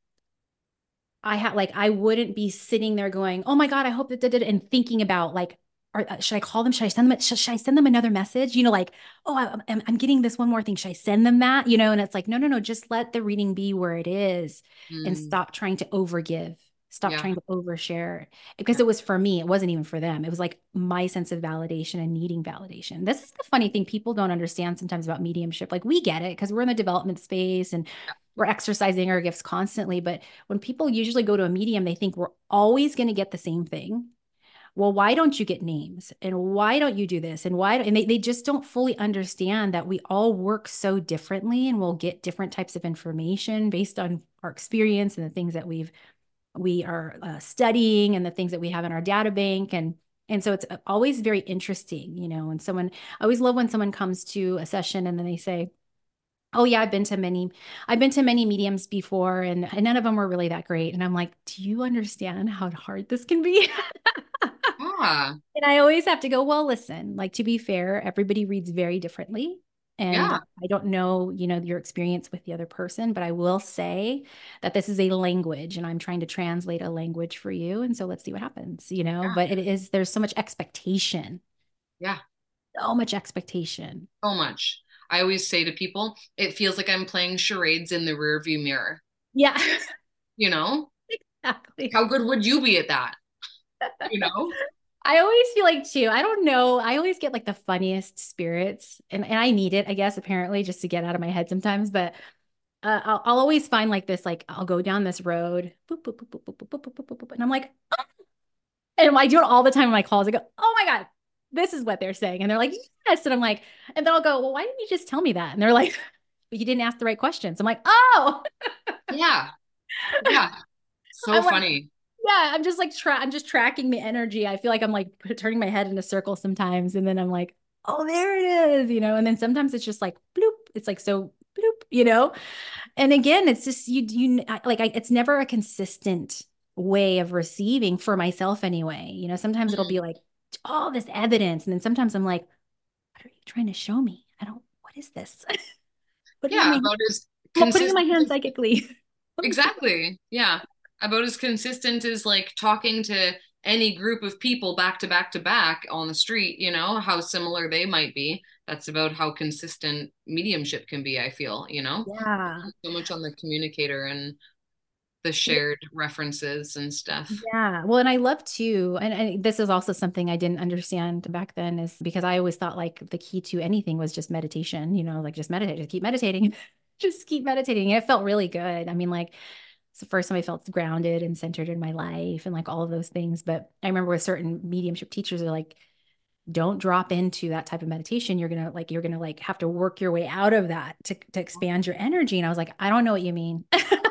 I had like I wouldn't be sitting there going, "Oh my God, I hope that did it," and thinking about like, are, uh, should I call them? Should I send them? Should, should I send them another message? You know, like, oh, I, I'm I'm getting this one more thing. Should I send them that? You know, and it's like, no, no, no. Just let the reading be where it is, and Mm, stop trying to overgive. Stop yeah. trying to overshare because Yeah. it was for me. It wasn't even for them. It was like my sense of validation and needing validation. This is the funny thing people don't understand sometimes about mediumship. Like we get it because we're in the development space and we're exercising our gifts constantly, but when people usually go to a medium, they think we're always going to get the same thing. Well, why don't you get names? And why don't you do this? And why? And they, they just don't fully understand that we all work so differently and we'll get different types of information based on our experience and the things that we've, we are uh, studying and the things that we have in our data bank. And, and so it's always very interesting, you know, and someone, I always love when someone comes to a session and then they say, oh yeah, I've been to many, I've been to many mediums before and, and none of them were really that great. And I'm like, do you understand how hard this can be? Ah, And I always have to go, well, listen, like to be fair, everybody reads very differently. And yeah. I don't know, you know, your experience with the other person, but I will say that this is a language and I'm trying to translate a language for you. And so let's see what happens, you know, Yeah. but it is, there's so much expectation, Yeah. so much expectation. So much. I always say to people, it feels like I'm playing charades in the rearview mirror. Yeah, You know, exactly. how good would you be at that? You know? I always feel like too, I don't know. I always get like the funniest spirits and, and I need it, I guess, apparently just to get out of my head sometimes. But uh, I'll, I'll always find like this, like I'll go down this road boop, boop, boop, boop, boop, boop, boop, boop, boop, boop, and I'm like, oh. And I do it all the time in my calls. I go, oh my God, this is what they're saying. And they're like, yes. And I'm like, and then I'll go, well, why didn't you just tell me that? And they're like, but you didn't ask the right questions. I'm like, oh, Yeah. Yeah. So I'm like, funny. yeah, I'm just like tra- I'm just tracking the energy. I feel like I'm like turning my head in a circle sometimes, and then I'm like, oh, there it is, you know. And then sometimes it's just like bloop. It's like so bloop, you know. And again, it's just you you like I, it's never a consistent way of receiving for myself anyway. You know, sometimes it'll Mm. be like all this evidence, and then sometimes I'm like, what are you trying to show me? I don't. What is this? Put it in Yeah, my about as I'm putting it in my consistent. hand psychically. Let me see. Exactly. Yeah. About as consistent as like talking to any group of people back to back to back on the street, you know, how similar they might be. That's about how consistent mediumship can be, I feel, you know, Yeah. so much on the communicator and the shared references and stuff. Yeah. Well, and I love to, and, and this is also something I didn't understand back then, is because I always thought like the key to anything was just meditation, you know, like just meditate, just keep meditating, just keep meditating. And it felt really good. I mean, like, it's the first time I felt grounded and centered in my life and like all of those things. But I remember with certain mediumship teachers are like, don't drop into that type of meditation. You're gonna like, you're gonna like have to work your way out of that to, to expand your energy. And I was like, I don't know what you mean.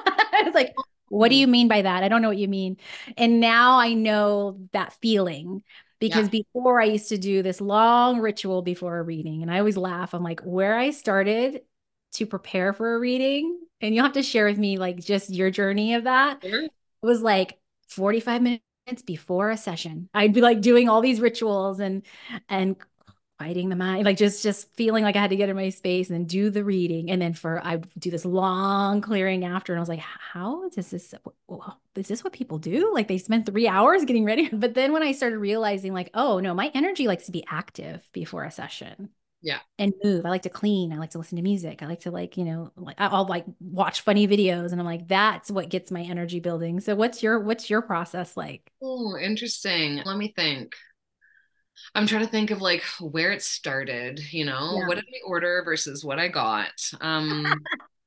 I was like, what do Oh, you mean by that? I don't know what you mean. And now I know that feeling yeah. because before I used to do this long ritual before a reading. And I always laugh. I'm like, where I started to prepare for a reading, and you'll have to share with me like just your journey of that. Sure. It was like forty-five minutes before a session. I'd be like doing all these rituals and and fighting the mind, like just just feeling like I had to get in my space and then do the reading. And then for I do this long clearing after. And I was like, how does this is this what people do? Like they spend three hours getting ready. But then when I started realizing, like, oh no, my energy likes to be active before a session. Yeah. And move. I like to clean. I like to listen to music. I like to like, you know, like I'll like watch funny videos and I'm like, that's what gets my energy building. So what's your what's your process like? Oh, interesting. Let me think. I'm trying to think of like where it started, you know, Yeah. what did I order versus what I got. Um,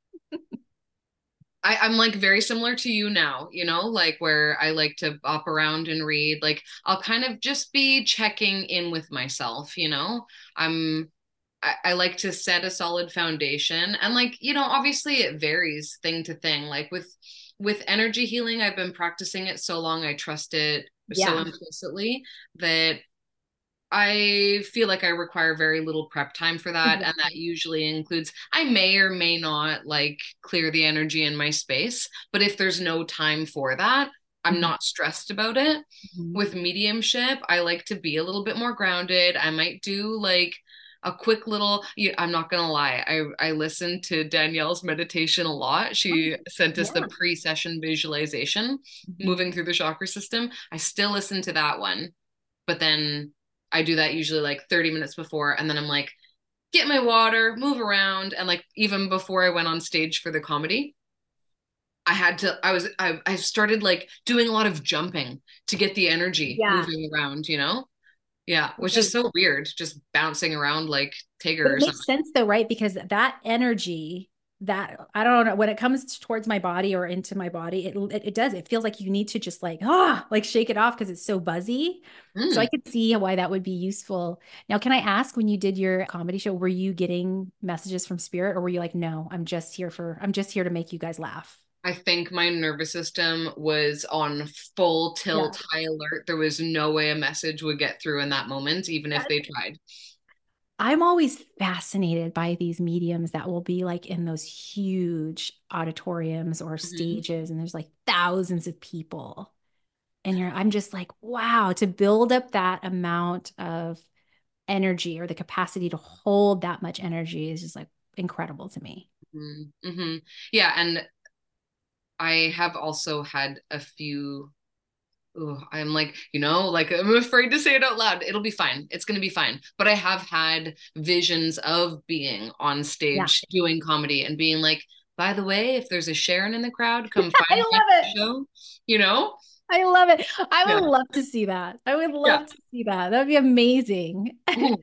I, I'm like very similar to you now, you know, like where I like to bop around and read. Like I'll kind of just be checking in with myself, you know. I'm I, I like to set a solid foundation. And like, you know, obviously it varies thing to thing. Like with with energy healing, I've been practicing it so long, I trust it so Yeah. implicitly that I feel like I require very little prep time for that. And that Exactly. usually includes, I may or may not like clear the energy in my space. But if there's no time for that, I'm Mhm. not stressed about it. Mhm. With mediumship, I like to be a little bit more grounded. I might do like a quick little, yeah, I'm not gonna lie. I, I listened to Danielle's meditation a lot. She sent us the Yeah. pre-session visualization, Mhm. moving through the chakra system. I still listen to that one, but then I do that usually like thirty minutes before. And then I'm like, get my water, move around. And like, even before I went on stage for the comedy, I had to, I was, I, I started like doing a lot of jumping to get the energy Yeah. moving around, you know? Yeah, which is Right. so weird, just bouncing around like But Tigger it or makes something. sense though, right? Because that energy that I don't know when it comes towards my body or into my body, it it, it does. It feels like you need to just like ah, like shake it off because it's so buzzy. So I Mm. could see why that would be useful. Now, can I ask when you did your comedy show, were you getting messages from spirit or were you like, no, I'm just here for I'm just here to make you guys laugh? I think my nervous system was on full Yeah. tilt, high alert. There was no way a message would get through in that moment, even if they tried. I'm always fascinated by these mediums that will be like in those huge auditoriums or Mhm. stages, and there's like thousands of people. And you're, I'm just like, wow, to build up that amount of energy or the capacity to hold that much energy is just like incredible to me. Mhm. Mhm. Yeah, and I have also had a few. Ooh, I'm like, you know, like I'm afraid to say it out loud. It'll be fine. It's going to be fine. But I have had visions of being on Yeah. stage doing comedy and being like, by the way, if there's a Sharon in the crowd, come I find me at love the it. show, you know? I love it. I Yeah. would love to see that. I would Yeah. love to see that. That'd be amazing. Ooh,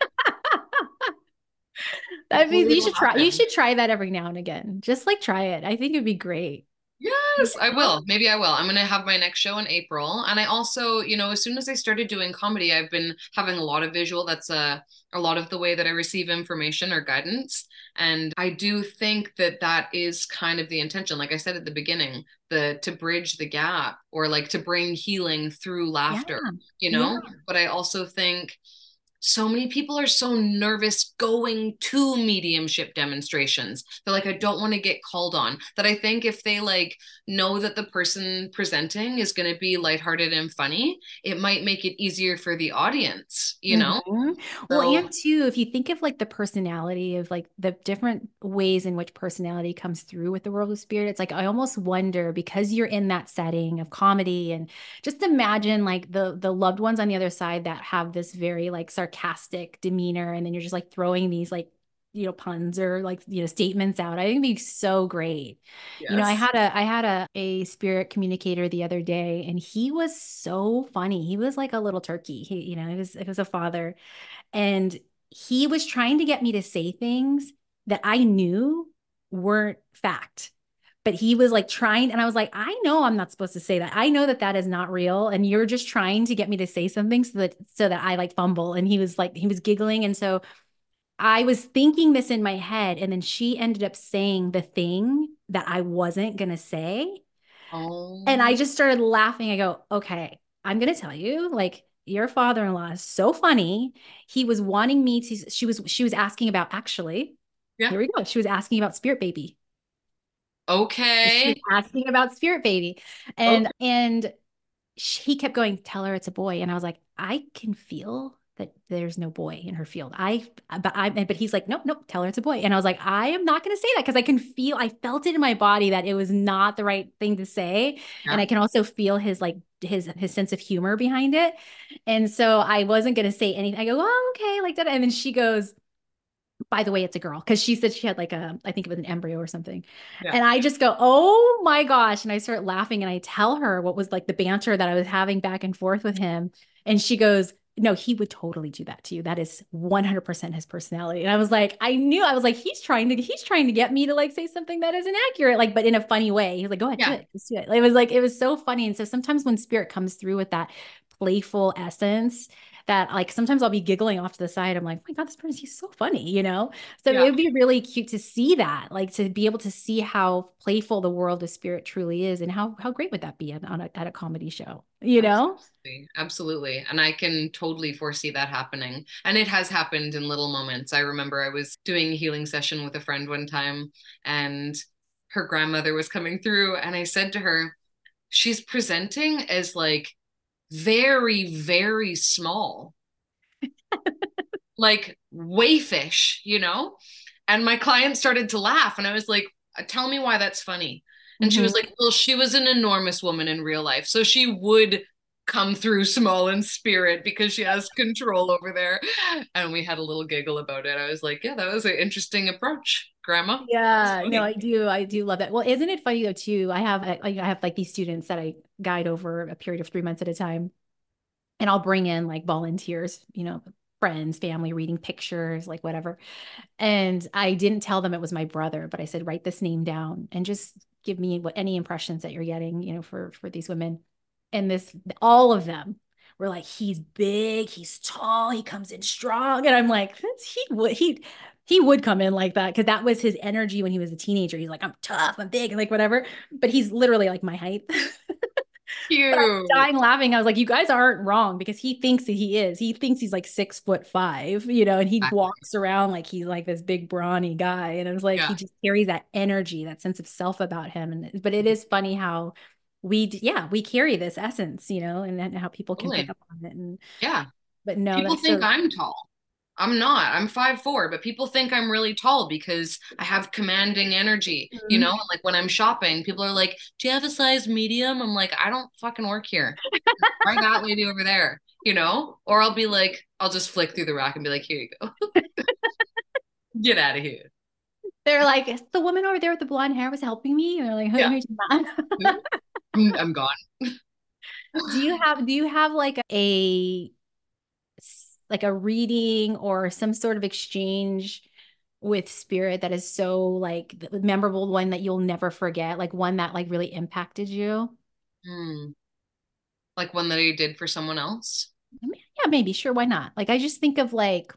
That'd be, hopefully you it'll should try, you happen. should try that every now and again. Just like try it. I think it'd be great. Yes, I will. Maybe I will. I'm going to have my next show in April. And I also, you know, as soon as I started doing comedy, I've been having a lot of visual. That's a, a lot of the way that I receive information or guidance. And I do think that that is kind of the intention. Like I said at the beginning, the to bridge the gap or like to bring healing through Yeah. laughter, you Yeah. know? But I also think so many people are so nervous going to mediumship demonstrations. They're like, I don't want to get called on. That I think if they like know that the person presenting is going to be lighthearted and funny, it might make it easier for the audience, you know? Mhm. Well, So, and too, if you think of like the personality of like the different ways in which personality comes through with the world of spirit, it's like I almost wonder because you're in that setting of comedy and just imagine like the the loved ones on the other side that have this very like sarcastic demeanor, and then you're just like throwing these like you know puns or like you know statements out. I think it'd be so great. You know, I yes. had a I had a a spirit communicator the other day and he was so funny. He was like a little turkey. He, you know, it was it was a father and he was trying to get me to say things that I knew weren't fact. But he was like trying, and I was like, I know I'm not supposed to say that. I know that that is not real, and you're just trying to get me to say something so that so that I like fumble. And he was like, he was giggling, and so I was thinking this in my head, and then she ended up saying the thing that I wasn't gonna say, and I Oh, just started laughing. I go, okay, I'm gonna tell you, like your father-in-law is so funny. He was wanting me to, she was she was asking about actually, yeah. here we go. She was asking about Spirit Baby. She Okay. was asking about Spirit Baby. And Okay. and he kept going, tell her it's a boy. And I was like, I can feel that there's no boy in her field. I, but I, but he's like, nope, nope, tell her it's a boy. And I was like, I am not going to say that because I can feel, I felt it in my body that it was not the right thing to say. Yeah. And I can also feel his like, his, his sense of humor behind it. And so I wasn't going to say anything. I go, oh, okay, like that. And then she goes, by the way, it's a girl. Cause she said she had like a, I think it was an embryo or something. Yeah. And I just go, oh my gosh. And I start laughing and I tell her what was like the banter that I was having back and forth with him. And she goes, no, he would totally do that to you. That is one hundred percent his personality. And I was like, I knew, I was like, he's trying to, he's trying to get me to like say something that isn't accurate, like, but in a funny way. He's like, go ahead, Yeah. do it. Let's do it. Like, it was like, it was so funny. And so sometimes when spirit comes through with that playful essence, that like sometimes I'll be giggling off to the side. I'm like, oh my God, this person, he's so funny, you know? So Yeah. it would be really cute to see that, like to be able to see how playful the world of spirit truly is. And how how great would that be at, on a, at a comedy show, you know? Absolutely. Absolutely. And I can totally foresee that happening. And it has happened in little moments. I remember I was doing a healing session with a friend one time and her grandmother was coming through and I said to her, she's presenting as like very, very small, like wayfish, you know? And my client started to laugh and I was like, tell me why that's funny. And mm-hmm. she was like, well, she was an enormous woman in real life. So she would come through small in spirit because she has control over there. And we had a little giggle about it. I was like, yeah, that was an interesting approach, Grandma. Yeah, no, I do. I do love that. Well, isn't it funny though, too? I have, like, I have like these students that I guide over a period of three months at a time. And I'll bring in like volunteers, you know, friends, family, reading pictures, like whatever. And I didn't tell them it was my brother, but I said, write this name down and just give me what any impressions that you're getting, you know, for, for these women. And this, all of them were like, he's big, he's tall, he comes in strong. And I'm like, he would, he, he would come in like that because that was his energy when he was a teenager. He's like, I'm tough, I'm big, and like whatever. But he's literally like my height. Cute. But I was dying laughing. I was like, you guys aren't wrong because he thinks that he is. He thinks he's like six foot five, you know, and he exactly. walks around like he's like this big brawny guy. And I was like, yeah. he just carries that energy, that sense of self about him. And but it is funny how we, yeah, we carry this essence, you know, and, and how people can totally. pick up on it. And yeah, but no, people think so- I'm tall. I'm not. I'm five four, but people think I'm really tall because I have commanding energy, mm-hmm. you know? Like when I'm shopping, people are like, do you have a size medium? I'm like, I don't fucking work here. Try that lady over there, you know? Or I'll be like, I'll just flick through the rack and be like, here you go. Get out of here. They're like, the woman over there with the blonde hair was helping me. And they're like, yeah. I'm, I'm gone. do you have, do you have like a, like a reading or some sort of exchange with spirit that is so like the memorable one that you'll never forget, like one that like really impacted you? Hmm. Like one that I did for someone else? Yeah, maybe. Sure. Why not? Like, I just think of like,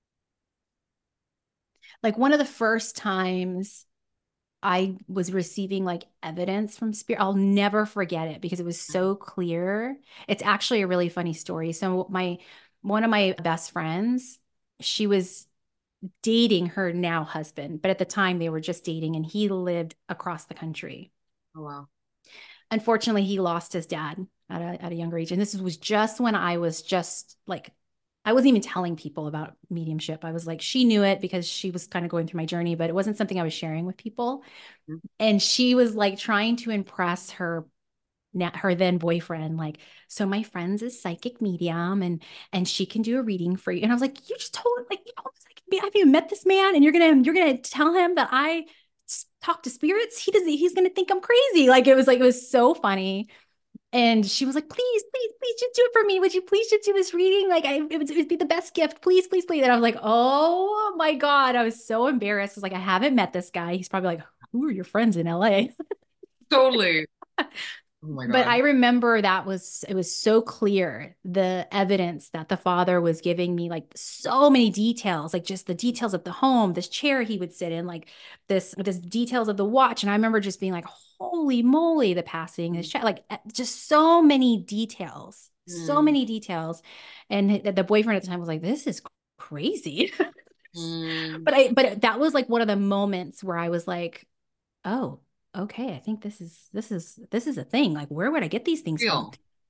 like one of the first times I was receiving like evidence from spirit. I'll never forget it because it was so clear. It's actually a really funny story. So my, one of my best friends, she was dating her now husband, but at the time they were just dating and he lived across the country. Oh, wow. Unfortunately, he lost his dad at a, at a younger age. And this was just when I was just like, I wasn't even telling people about mediumship. I was like, she knew it because she was kind of going through my journey, but it wasn't something I was sharing with people. Mm-hmm. And she was like trying to impress her her then boyfriend, like, so my friend's a psychic medium and and she can do a reading for you. And I was like, you just told him, like, you know, I haven't even met this man and you're gonna you're gonna tell him that I talk to spirits? He doesn't, he's gonna think I'm crazy. Like it was like, it was so funny. And she was like, please, please, please just do it for me. Would you please just do this reading? Like I, it would, it would be the best gift. Please, please, please. And I was like, oh my God. I was so embarrassed. I was like, I haven't met this guy. He's probably like, who are your friends in L A? Totally. Oh my God. But I remember that was, it was so clear, the evidence that the father was giving me, like so many details, like just the details of the home, this chair he would sit in, like this, this details of the watch. And I remember just being like, holy moly, the passing, this chair, like just so many details, mm. so many details. And the boyfriend at the time was like, this is crazy. mm. But I, but that was like one of the moments where I was like, oh, okay, I think this is this is this is a thing. Like, where would I get these things Real. from?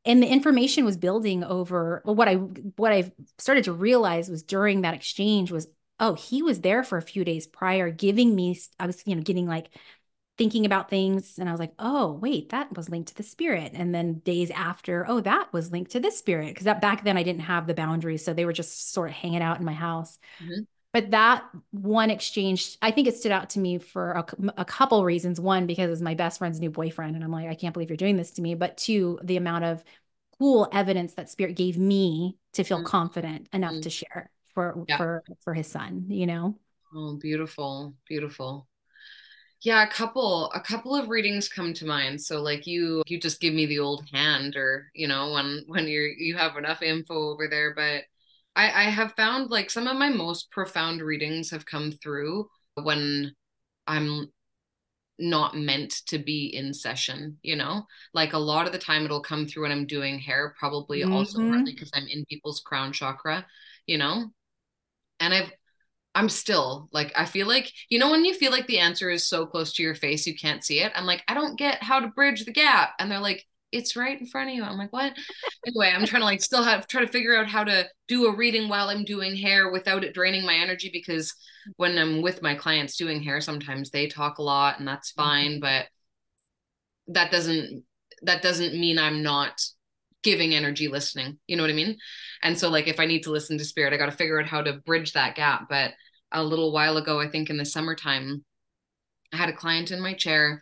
and the information was building over well, what I what I started to realize was during that exchange was, oh, he was there for a few days prior giving me, I was, you know, getting like thinking about things and I was like, oh, wait, that was linked to the spirit. And then days after, oh, that was linked to this spirit. Because that back then I didn't have the boundaries. So they were just sort of hanging out in my house. Mm-hmm. But that one exchange, I think it stood out to me for a, a couple reasons. One, because it was my best friend's new boyfriend. And I'm like, I can't believe you're doing this to me. But two, the amount of cool evidence that spirit gave me to feel Mm-hmm. confident enough to share for, Yeah. for, for his son, you know? Oh, beautiful. Beautiful. Yeah, a couple a couple of readings come to mind. So like you you just give me the old hand, or you know, when when you're you have enough info over there. But I I have found like some of my most profound readings have come through when I'm not meant to be in session, you know? Like a lot of the time it'll come through when I'm doing hair, probably also Mm-hmm. partly because I'm in people's crown chakra, you know? And I've I'm still like, I feel like, you know, when you feel like the answer is so close to your face, you can't see it. I'm like, I don't get how to bridge the gap. And they're like, it's right in front of you. I'm like, what? Anyway, I'm trying to like still have, try to figure out how to do a reading while I'm doing hair without it draining my energy. Because when I'm with my clients doing hair, sometimes they talk a lot and that's fine. But that doesn't, that doesn't mean I'm not giving energy listening. You know what I mean? And so like if I need to listen to spirit, I got to figure out how to bridge that gap. But a little while ago, I think in the summertime, I had a client in my chair.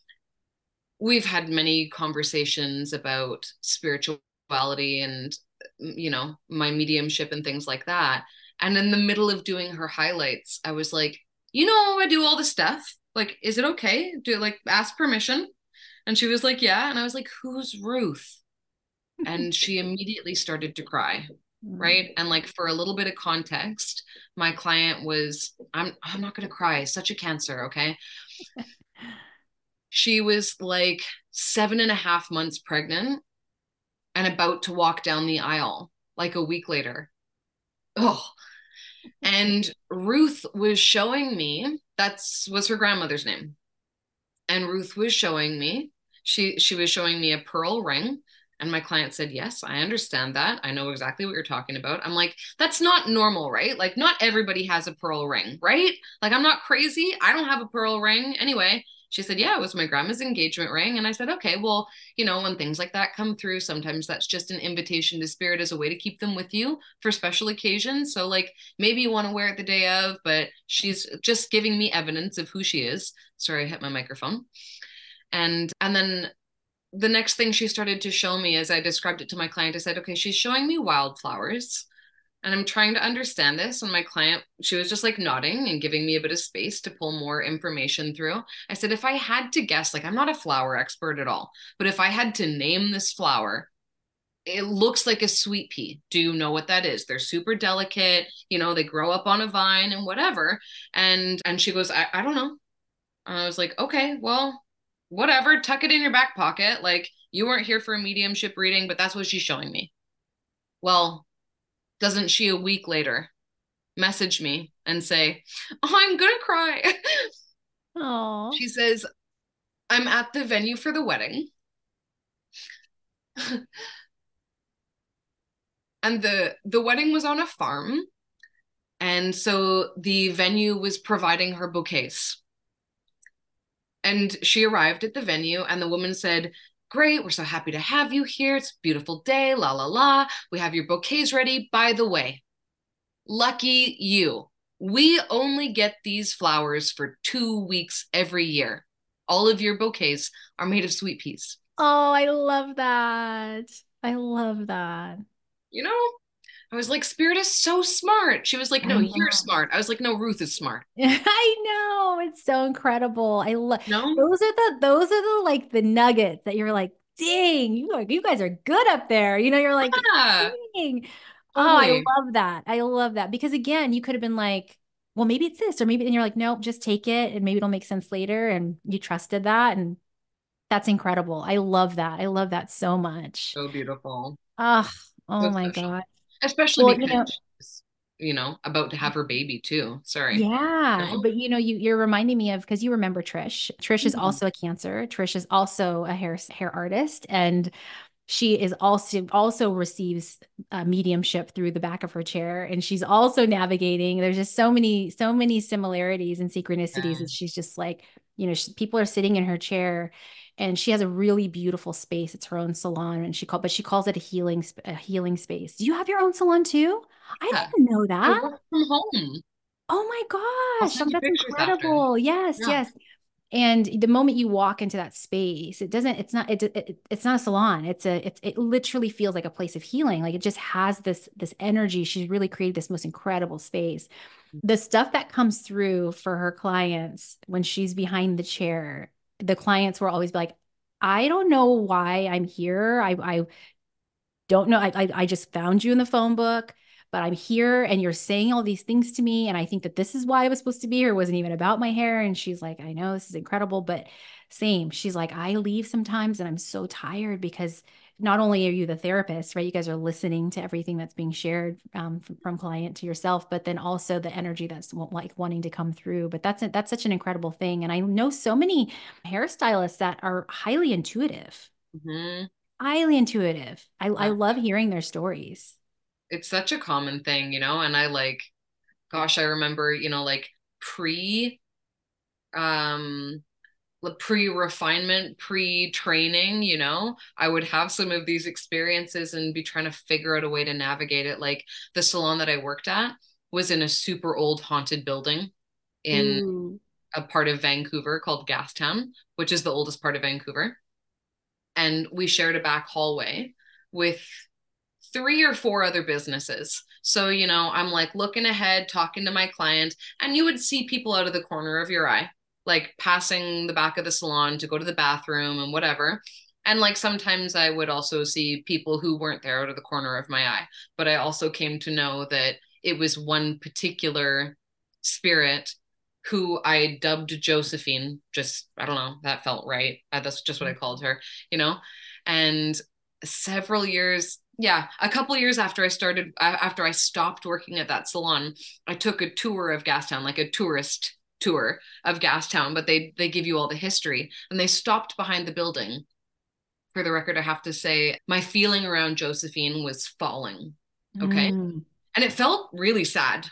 We've had many conversations about spirituality and, you know, my mediumship and things like that. And in the middle of doing her highlights, I was like, you know, I do all this stuff. Like, is it okay? Do like ask permission? And she was like, yeah. And I was like, who's Ruth? And she immediately started to cry. Right. And like for a little bit of context, my client was, I'm I'm not gonna cry, such a cancer, okay? She was like seven and a half months pregnant and about to walk down the aisle like a week later. Oh, and Ruth was showing me, that's was her grandmother's name. And Ruth was showing me, she she was showing me a pearl ring. And my client said, yes, I understand that. I know exactly what you're talking about. I'm like, that's not normal, right? Like, not everybody has a pearl ring, right? Like, I'm not crazy. I don't have a pearl ring. Anyway, she said, yeah, it was my grandma's engagement ring. And I said, okay, well, you know, when things like that come through, sometimes that's just an invitation to spirit as a way to keep them with you for special occasions. So, like, maybe you want to wear it the day of, but she's just giving me evidence of who she is. Sorry, I hit my microphone. And and then the next thing she started to show me, as I described it to my client, I said, okay, she's showing me wildflowers and I'm trying to understand this. And my client, she was just like nodding and giving me a bit of space to pull more information through. I said, if I had to guess, like I'm not a flower expert at all, but if I had to name this flower, it looks like a sweet pea. Do you know what that is? They're super delicate, you know, they grow up on a vine and whatever. And and she goes, I, I don't know. I was like, okay, well, whatever, tuck it in your back pocket. Like, you weren't here for a mediumship reading, but that's what she's showing me. Well, doesn't she a week later message me and say, oh, I'm gonna cry. Oh. She says, I'm at the venue for the wedding. And the the wedding was on a farm. And so the venue was providing her bouquets. And she arrived at the venue and the woman said, great, we're so happy to have you here. It's a beautiful day, la, la, la. We have your bouquets ready. By the way, lucky you. We only get these flowers for two weeks every year. All of your bouquets are made of sweet peas. Oh, I love that. I love that. You know, I was like, Spirit is so smart. She was like, I no, you're know. smart. I was like, no, Ruth is smart. I know. It's so incredible. I love No? those are the those are the like the nuggets that you're like, dang, you are you guys are good up there. You know, you're like, Yeah, dang. Oh, I totally. love that. I love that. Because again, you could have been like, well, maybe it's this, or maybe, and you're like, nope, just take it and maybe it'll make sense later. And you trusted that. And that's incredible. I love that. I love that so much. So beautiful. Oh, oh So my special. God. Especially Well, you because know, she's, you know, about to have her baby too. Sorry. yeah, No? but you know, you you're reminding me of because you remember Trish. Trish is Mhm. also a Cancer. Trish is also a hair hair artist, and she is also also receives uh, mediumship through the back of her chair, and she's also navigating. There's just so many so many similarities and synchronicities Yeah. that she's just like, you know, she, people are sitting in her chair, and she has a really beautiful space. It's her own salon, and she call but she calls it a healing a healing space. Do you have your own salon too? I Yeah. didn't know I that. work from home. Oh my I'll gosh, send oh, you that's pictures after. incredible. Yes, Yeah. yes. And the moment you walk into that space, it doesn't, it's not, it, it it's not a salon. It's a, it's, it literally feels like a place of healing. Like it just has this, this energy. She's really created this most incredible space. The stuff that comes through for her clients when she's behind the chair, the clients will always be like, I don't know why I'm here. I, I don't know. I, I, I just found you in the phone book, but I'm here and you're saying all these things to me. And I think that this is why I was supposed to be here. It wasn't even about my hair. And she's like, I know this is incredible, but same. She's like, I leave sometimes and I'm so tired because not only are you the therapist, right? You guys are listening to everything that's being shared um, from, from client to yourself, but then also the energy that's like wanting to come through. But that's, that's such an incredible thing. And I know so many hairstylists that are highly intuitive. Hmm. Highly intuitive. I, I Yeah. love hearing their stories. It's such a common thing, you know, and I like, gosh, I remember, you know, like pre um pre-refinement, pre-training, you know, I would have some of these experiences and be trying to figure out a way to navigate it. Like the salon that I worked at was in a super old haunted building in Ooh. a part of Vancouver called Gastown, which is the oldest part of Vancouver. And we shared a back hallway with three or four other businesses. So, you know, I'm like looking ahead, talking to my client, and you would see people out of the corner of your eye, like passing the back of the salon to go to the bathroom and whatever. And like sometimes I would also see people who weren't there out of the corner of my eye. But I also came to know that it was one particular spirit who I dubbed Josephine. Just, I don't know, that felt right. Uh, That's just what I called her, you know? And several years, yeah, a couple years after I started, after I stopped working at that salon, I took a tour of Gastown, like a tourist tour of Gastown, but they they give you all the history, and they stopped behind the building. For the record, I have to say my feeling around Josephine was falling. Okay. Mm. And it felt really sad.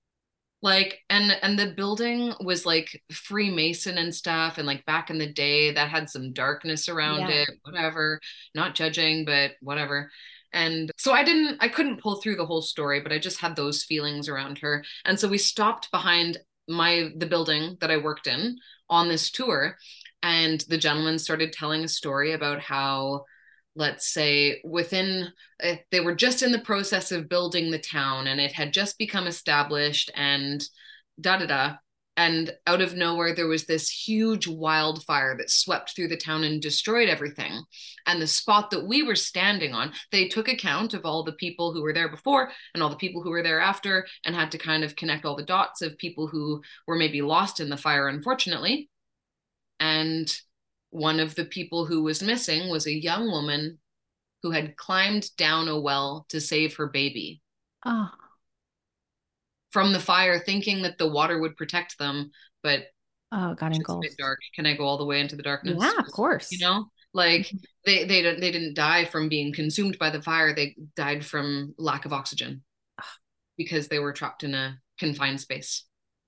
Like, and and the building was like Freemason and stuff, and like back in the day that had some darkness around Yeah. it, whatever, not judging, but whatever. And so I didn't, I couldn't pull through the whole story, but I just had those feelings around her. And so we stopped behind my the building that I worked in on this tour, and the gentleman started telling a story about how, let's say, within uh, they were just in the process of building the town and it had just become established and da da da. And out of nowhere, there was this huge wildfire that swept through the town and destroyed everything. And the spot that we were standing on, they took account of all the people who were there before and all the people who were there after, and had to kind of connect all the dots of people who were maybe lost in the fire, unfortunately. And one of the people who was missing was a young woman who had climbed down a well to save her baby Oh, from the fire, thinking that the water would protect them. But oh, got it's a bit engulfed. dark. Can I go all the way into the Yeah, darkness? of You course. know, like they they didn't they didn't die from being consumed by the fire. They died from lack of oxygen because they were trapped in a confined space.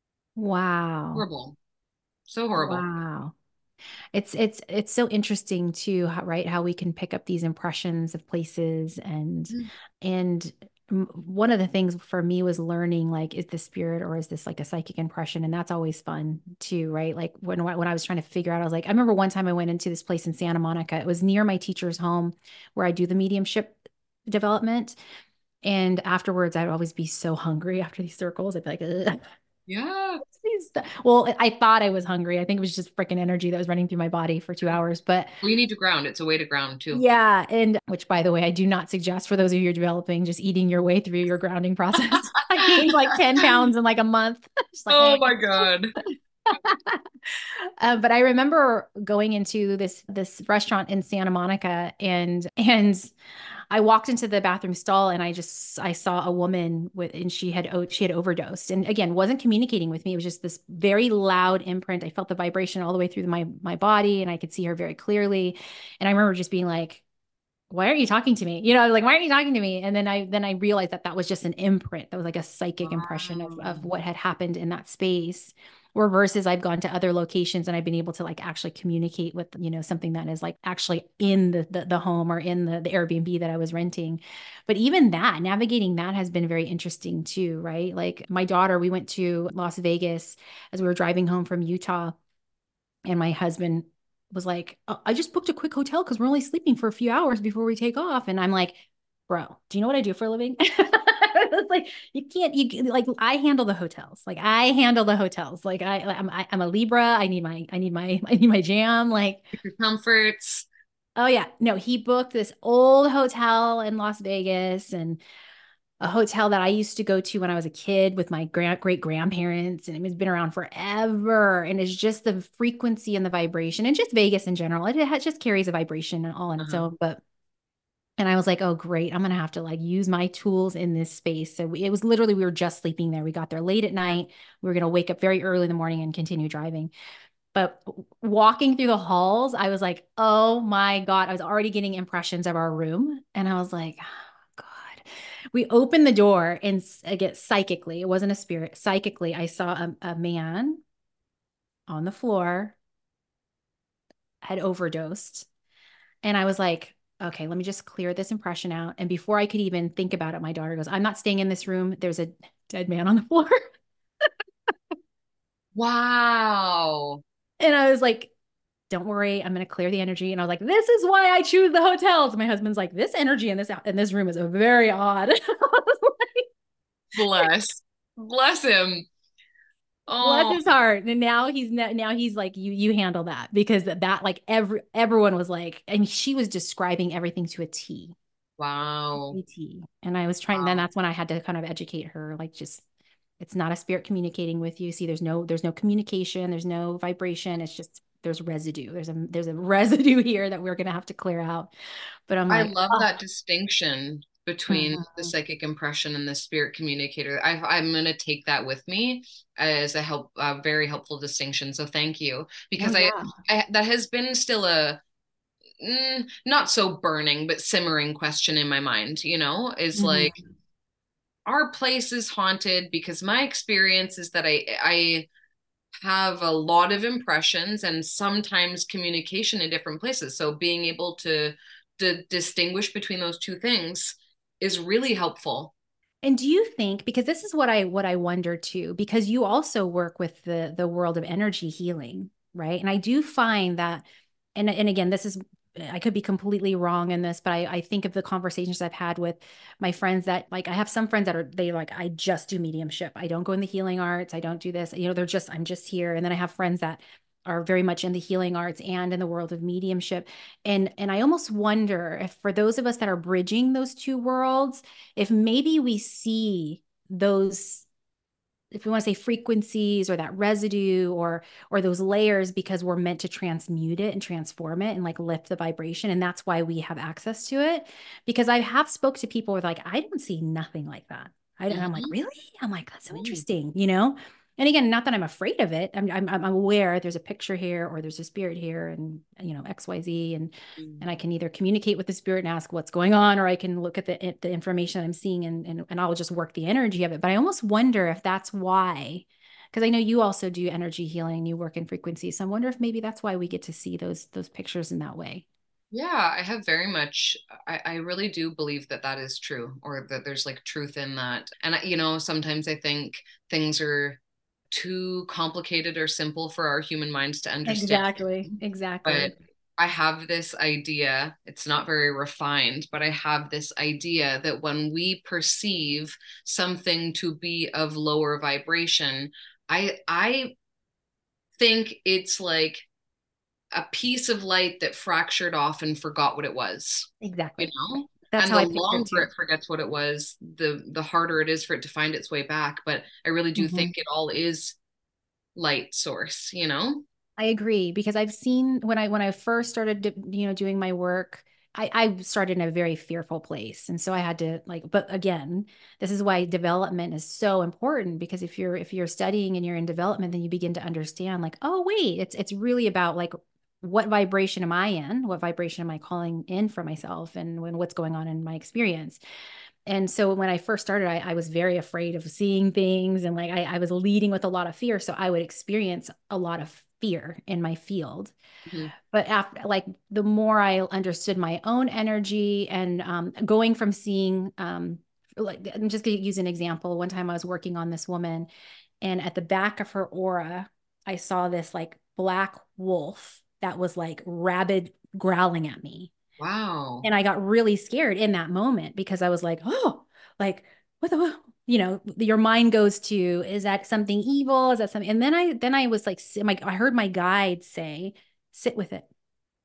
Wow. Horrible. So horrible. Wow. It's it's it's so interesting too, how, right? How we can pick up these impressions of places and and m- one of the things for me was learning like, is this spirit or is this like a psychic impression? And that's always fun too, right? Like when when I was trying to figure out, I was like, I remember one time I went into this place in Santa Monica. It was near my teacher's home where I do the mediumship development. And afterwards, I'd always be so hungry after these circles. I'd be like, ugh. Yeah. Well, I thought I was hungry. I think it was just freaking energy that was running through my body for two hours. But Well, you need to ground. It's a way to ground too. yeah, and which, by the way, I do not suggest for those of you who are developing, just eating your way through your grounding process. I gained like ten pounds in like a month. Just like, Oh eh. my God. Uh, but I remember going into this this restaurant in Santa Monica, and and I walked into the bathroom stall, and I just I saw a woman with and she had o- she had overdosed, and again wasn't communicating with me. It was just this very loud imprint. I felt the vibration all the way through my my body, and I could see her very clearly. And I remember just being like, why aren't you talking to me? You know, I was like, why aren't you talking to me? And then I then I realized that that was just an imprint. That was like a psychic impression of of Wow. what had happened in that space. Or versus I've gone to other locations and I've been able to like actually communicate with, you know, something that is like actually in the the, the home or in the, the Airbnb that I was renting. But even that, navigating that has been very interesting too, right? Like my daughter, we went to Las Vegas as we were driving home from Utah, and my husband was like, oh, I just booked a quick hotel because we're only sleeping for a few hours before we take off. And I'm like, bro, do you know what I do for a living? It's like, you can't, you like, I handle the hotels. Like I handle the hotels. Like I, I'm, I, I'm a Libra. I need my, I need my, I need my jam. Like, Your comforts. oh yeah, no, he booked this old hotel in Las Vegas, and a hotel that I used to go to when I was a kid with my grand great grandparents, and it's been around forever. And it's just the frequency and the vibration, and just Vegas in general. It, it just carries a vibration all on its Uh-huh. own. But and I was like, oh great, I'm gonna have to like use my tools in this space. So we, it was literally we were just sleeping there. We got there late at night. We were gonna wake up very early in the morning and continue driving. But walking through the halls, I was like, oh my God, I was already getting impressions of our room. And I was like, oh God. We opened the door and again, psychically, it wasn't a spirit, psychically, I saw a, a man on the floor, had overdosed. And I was like, okay, let me just clear this impression out. And before I could even think about it, my daughter goes, I'm not staying in this room. There's a dead man on the floor. Wow. And I was like, don't worry, I'm going to clear the energy. And I was like, this is why I choose the hotels. My husband's like, this energy in this in this room is very odd. Bless. Bless him. Bless Oh, his heart. And now he's now he's like, you you handle that, because that, that like every everyone was like, and she was describing everything to a T. wow. A T. And I was trying, then Wow. that's when I had to kind of educate her, like just it's not a spirit communicating with you. See, there's no there's no communication, there's no vibration. It's just there's residue. There's a there's a residue here that we're gonna have to clear out. But I'm I like, love oh, that distinction between the mhm. psychic impression and the spirit communicator. I, I'm going to take that with me as a help, a very helpful distinction. So thank you, Oh because I, yeah. I that has been still a mm, not so burning but simmering question in my mind. You know, is like Mhm. our place is haunted because my experience is that I I have a lot of impressions and sometimes communication in different places. So being able to, to distinguish between those two things is really helpful. And do you think, because this is what I what I wonder too, because you also work with the the world of energy healing, right? And I do find that, and and again, this is I could be completely wrong in this, but I, I think of the conversations I've had with my friends that like I have some friends that are they like I just do mediumship. I don't go in the healing arts. I don't do this. You know, they're just I'm just here. And then I have friends that are very much in the healing arts and in the world of mediumship. And and I almost wonder if for those of us that are bridging those two worlds, if maybe we see those, if we want to say frequencies or that residue or or those layers, because we're meant to transmute it and transform it and like lift the vibration, and that's why we have access to it. Because I have spoke to people with like, I don't see nothing like that. I, and I'm like, Mhm. really? I'm like, that's so Mm. interesting, you know. And again, not that I'm afraid of it. I'm, I'm I'm aware there's a picture here or there's a spirit here, and you know X Y Z, and and I can either communicate with the spirit and ask what's going on, or I can look at the the information I'm seeing, and and, and I'll just work the energy of it. But I almost wonder if that's why, because I know you also do energy healing, you work in frequency. So I wonder if maybe that's why we get to see those those pictures in that way. Yeah, I have very much, I, I really do believe that that is true, or that there's like truth in that. And, you know, sometimes I think things are too complicated or simple for our human minds to understand. Exactly. But Exactly. I have this idea, it's not very refined, but I have this idea that when we perceive something to be of lower vibration, I I think it's like a piece of light that fractured off and forgot what it was, you Exactly. know? That's And how the I picture it longer too. it forgets what it was, the the harder it is for it to find its way back. But I really do think Mhm. it all is light source, you know? I agree, because I've seen when I when I first started, you know, doing my work, I, I started in a very fearful place. And so I had to like, but again, this is why development is so important, because if you're if you're studying and you're in development, then you begin to understand like, oh wait, it's it's really about like what vibration am I in? What vibration am I calling in for myself, and when what's going on in my experience? And so when I first started, I, I was very afraid of seeing things, and like I, I was leading with a lot of fear. So I would experience a lot of fear in my field. Mhm. But after, like, the more I understood my own energy, and um, going from seeing, um, like, I'm just going to use an example. One time I was working on this woman, and at the back of her aura, I saw this like black wolf that was like rabid growling at me. Wow. And I got really scared in that moment because I was like, oh, like, what the, you know, your mind goes to, is that something evil? Is that something? And then I, then I was like, my, I heard my guide say, sit with it,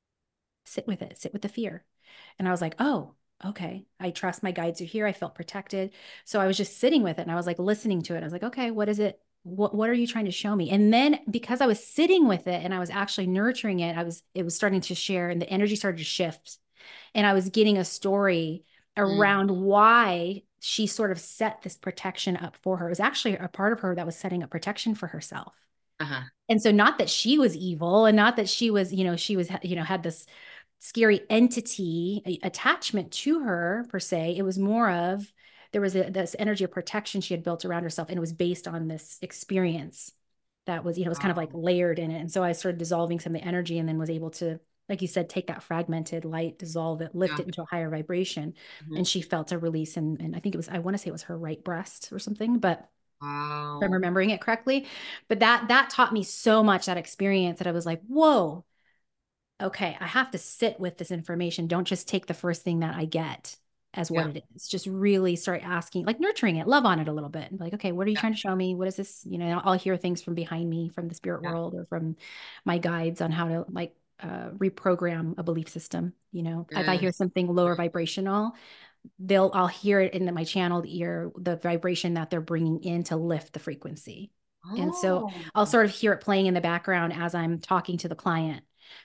sit with it, sit with the fear. And I was like, oh, okay. I trust my guides are here. I felt protected. So I was just sitting with it, and I was like listening to it. I was like, okay, what is it? What, what are you trying to show me? And then because I was sitting with it and I was actually nurturing it, I was, it was starting to share, and the energy started to shift, and I was getting a story Mm. around why she sort of set this protection up for her. It was actually a part of her that was setting up protection for herself. Uh-huh. And so not that she was evil, and not that she was, you know, she was, you know, had this scary entity attachment to her per se. It was more of, there was a, this energy of protection she had built around herself, and it was based on this experience that was, you know, it was kind of like Wow. layered in it. And so I started dissolving some of the energy, and then was able to, like you said, take that fragmented light, dissolve it, lift Yeah. it into a higher vibration. Mhm. And she felt a release. And, and I think it was, I want to say it was her right breast or something, but if I'm Wow. remembering it correctly. But that, that taught me so much, that experience, that I was like, whoa, okay, I have to sit with this information. Don't just take the first thing that I get as what Yeah. it is. Just really start asking, like nurturing it, love on it a little bit. Like, okay, what are you Yeah. trying to show me? What is this? You know, I'll hear things from behind me, from the spirit Yeah. world, or from my guides on how to like uh, reprogram a belief system. You know, if I hear Yes. something lower vibrational, they'll, I'll hear it in my channeled ear, the vibration that they're bringing in to lift the frequency. And so Oh, I'll sort of hear it playing in the background as I'm talking to the client,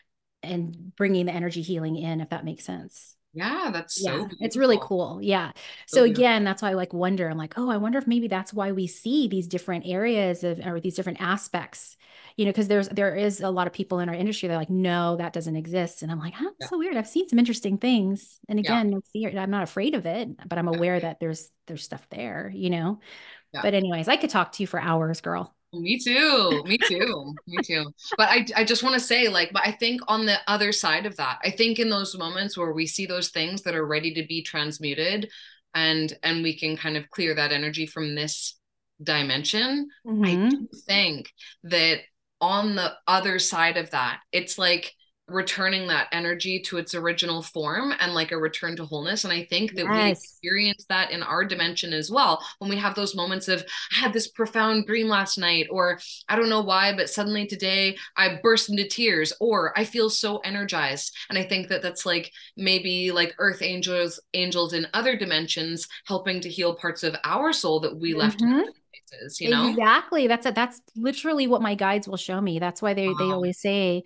and bringing the energy healing in, if that makes sense. yeah, that's so Yeah, it's really beautiful. cool. Yeah. So So beautiful. again, that's why I like wonder. I'm like, oh, I wonder if maybe that's why we see these different areas of, or these different aspects, you know, because there's there is a lot of people in our industry that are like, no, that doesn't exist. And I'm like, oh, it's Yeah. so weird. I've seen some interesting things. And Yeah. again, no fear. I'm not afraid of it, but I'm Yeah. aware that there's there's stuff there, you know. Yeah. But anyways, I could talk to you for hours, girl. Me too. Me too. Me too. But I I just want to say, like, but I think on the other side of that, I think in those moments where we see those things that are ready to be transmuted, and and we can kind of clear that energy from this dimension, I Mm-hmm. do think that on the other side of that, it's like returning that energy to its original form, and like a return to wholeness. And I think that we Yes. experience that in our dimension as well, when we have those moments of, I had this profound dream last night, or I don't know why, but suddenly today I burst into tears, or I feel so energized. And I think that that's like maybe like earth angels, angels in other dimensions helping to heal parts of our soul that we left in Mm-hmm. other places, you know? Exactly. That's it. That's literally what my guides will show me. That's why they they Wow. always say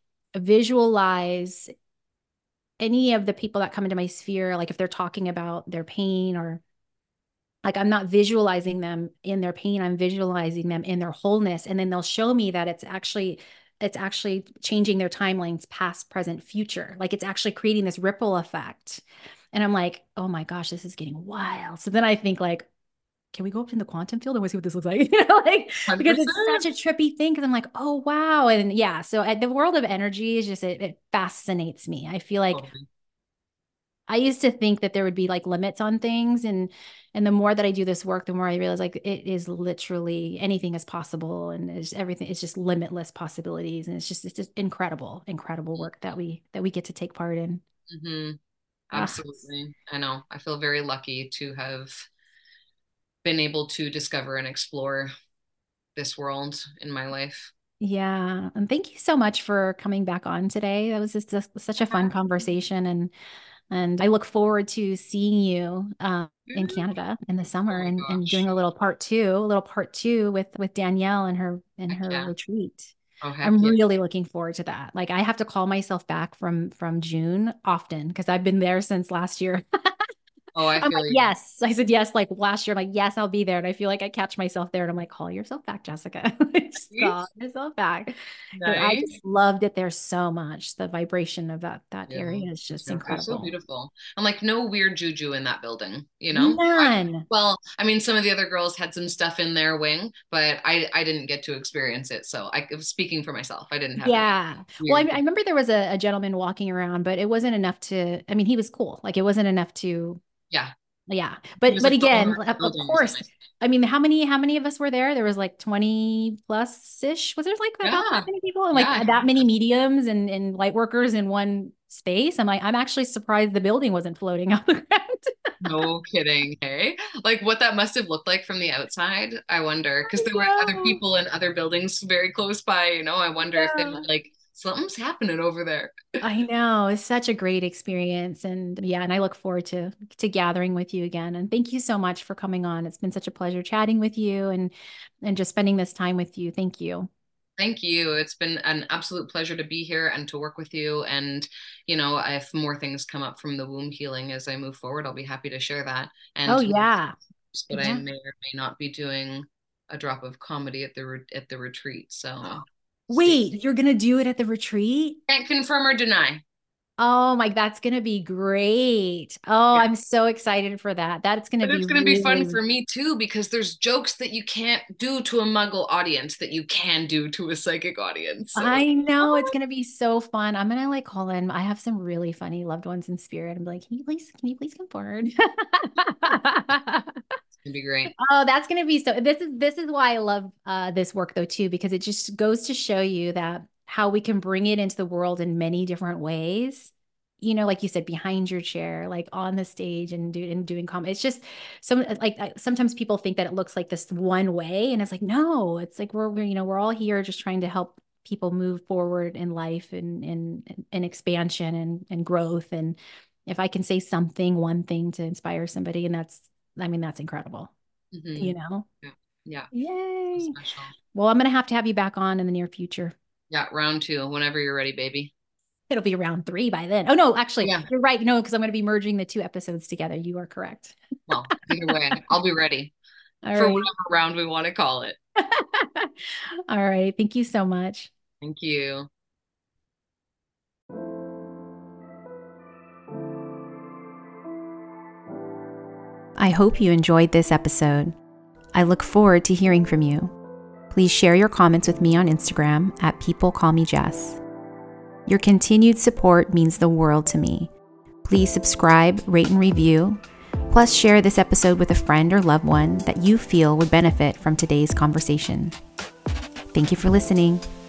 visualize any of the people that come into my sphere, like if they're talking about their pain, or like I'm not visualizing them in their pain, I'm visualizing them in their wholeness. And then they'll show me that it's actually it's actually changing their timelines, past, present, future. Like it's actually creating this ripple effect. And I'm like, oh my gosh, this is getting wild. So then I think like, can we go up in the quantum field and we'll see what this looks like? You know, like, because it's one hundred percent. such a trippy thing. Cause I'm like, oh, wow. And yeah, so uh, the world of energy is just, it, it fascinates me. I feel like Totally. I used to think that there would be like limits on things. And, and the more that I do this work, the more I realize like it is literally anything is possible. And it's everything, it's just limitless possibilities. And it's just, it's just incredible, incredible work that we, that we get to take part in. Hmm. Ah, Absolutely. I know. I feel very lucky to have been able to discover and explore this world in my life. yeah. And thank you so much for coming back on today. That was just, just such a fun conversation. And And I look forward to seeing you um, in Canada in the Oh summer, my and, and doing gosh. a little part two, a little part two with with Danielle and her and Heck her yeah. retreat. Oh, heck I'm yeah. really looking forward to that. Like I have to call myself back from from June often because I've been there since last year. Oh, I I'm feel like, you. yes. I said yes. Like last year, I'm like, yes, I'll be there. And I feel like I catch myself there and I'm like, call yourself back, Jessica. Just call yourself back. Because I Nice. just loved it there so much. The vibration of that that Yeah. area is just Yeah, it was so incredible. beautiful. And like no weird juju in that building, you know? I, None. well, I mean, some of the other girls had some stuff in their wing, but I I didn't get to experience it. So I was speaking for myself. I didn't have any Yeah. Well, weird. I, I remember there was a, a gentleman walking around, but it wasn't enough to, I mean, he was cool. Like it wasn't enough to, Yeah. yeah. He But, was but like the again, owner of of, the of building or course, something. I mean, how many, how many of us were there? There was like twenty plus ish. Was there like about that Yeah. many people and like Yeah. that many mediums and, and light workers in one space? I'm like, I'm actually surprised the building wasn't floating off the ground. No kidding. Hey, like what that must have looked like from the outside. I wonder, because I there were other know. people in other buildings very close by, you know. I wonder if they were Yeah. like, something's happening over there. I know. It's such a great experience. And yeah, and I look forward to to gathering with you again. And thank you so much for coming on. It's been such a pleasure chatting with you and and just spending this time with you. Thank you. Thank you. It's been an absolute pleasure to be here and to work with you. And, you know, if more things come up from the womb healing as I move forward, I'll be happy to share that. Oh And yeah. but I Yeah. may or may not be doing a drop of comedy at the re- at the retreat. So stay. Wait, you're gonna do it at the retreat? Can't confirm or deny. Oh my, that's gonna be great. Oh, Yeah. I'm so excited for that. That's gonna But be it's going to be fun really for me too because there's jokes that you can't do to a muggle audience that you can do to a psychic audience. So I know it's gonna be so fun. I'm gonna like call in. I have some really funny loved ones in spirit. I'm like, can you please, can you please come forward? it'd be great. Oh, that's gonna be so. This is this is why I love uh, this work though too, because it just goes to show you that how we can bring it into the world in many different ways. You know, like you said, behind your chair, like on the stage and do and doing comedy. It's just some like I- sometimes people think that it looks like this one way, and it's like no, it's like we're, we're you know we're all here just trying to help people move forward in life and and and expansion and and growth. And if I can say something, one thing to inspire somebody, and that's I mean that's incredible Hmm. you know? Yeah. Yeah. So Yay. special. Well, I'm going to have to have you back on in the near future. Yeah. Round two, whenever you're ready, baby. It'll be round three by then. Oh, no, actually, Yeah. you're right. No, because I'm going to be merging the two episodes together. You are correct. Well, either way, I'll be ready All for right. whatever round we want to call it. All right. Thank you so much. Thank you. I hope you enjoyed this episode. I look forward to hearing from you. Please share your comments with me on Instagram at People Call Me Jess. Your continued support means the world to me. Please subscribe, rate, and review. Plus, share this episode with a friend or loved one that you feel would benefit from today's conversation. Thank you for listening.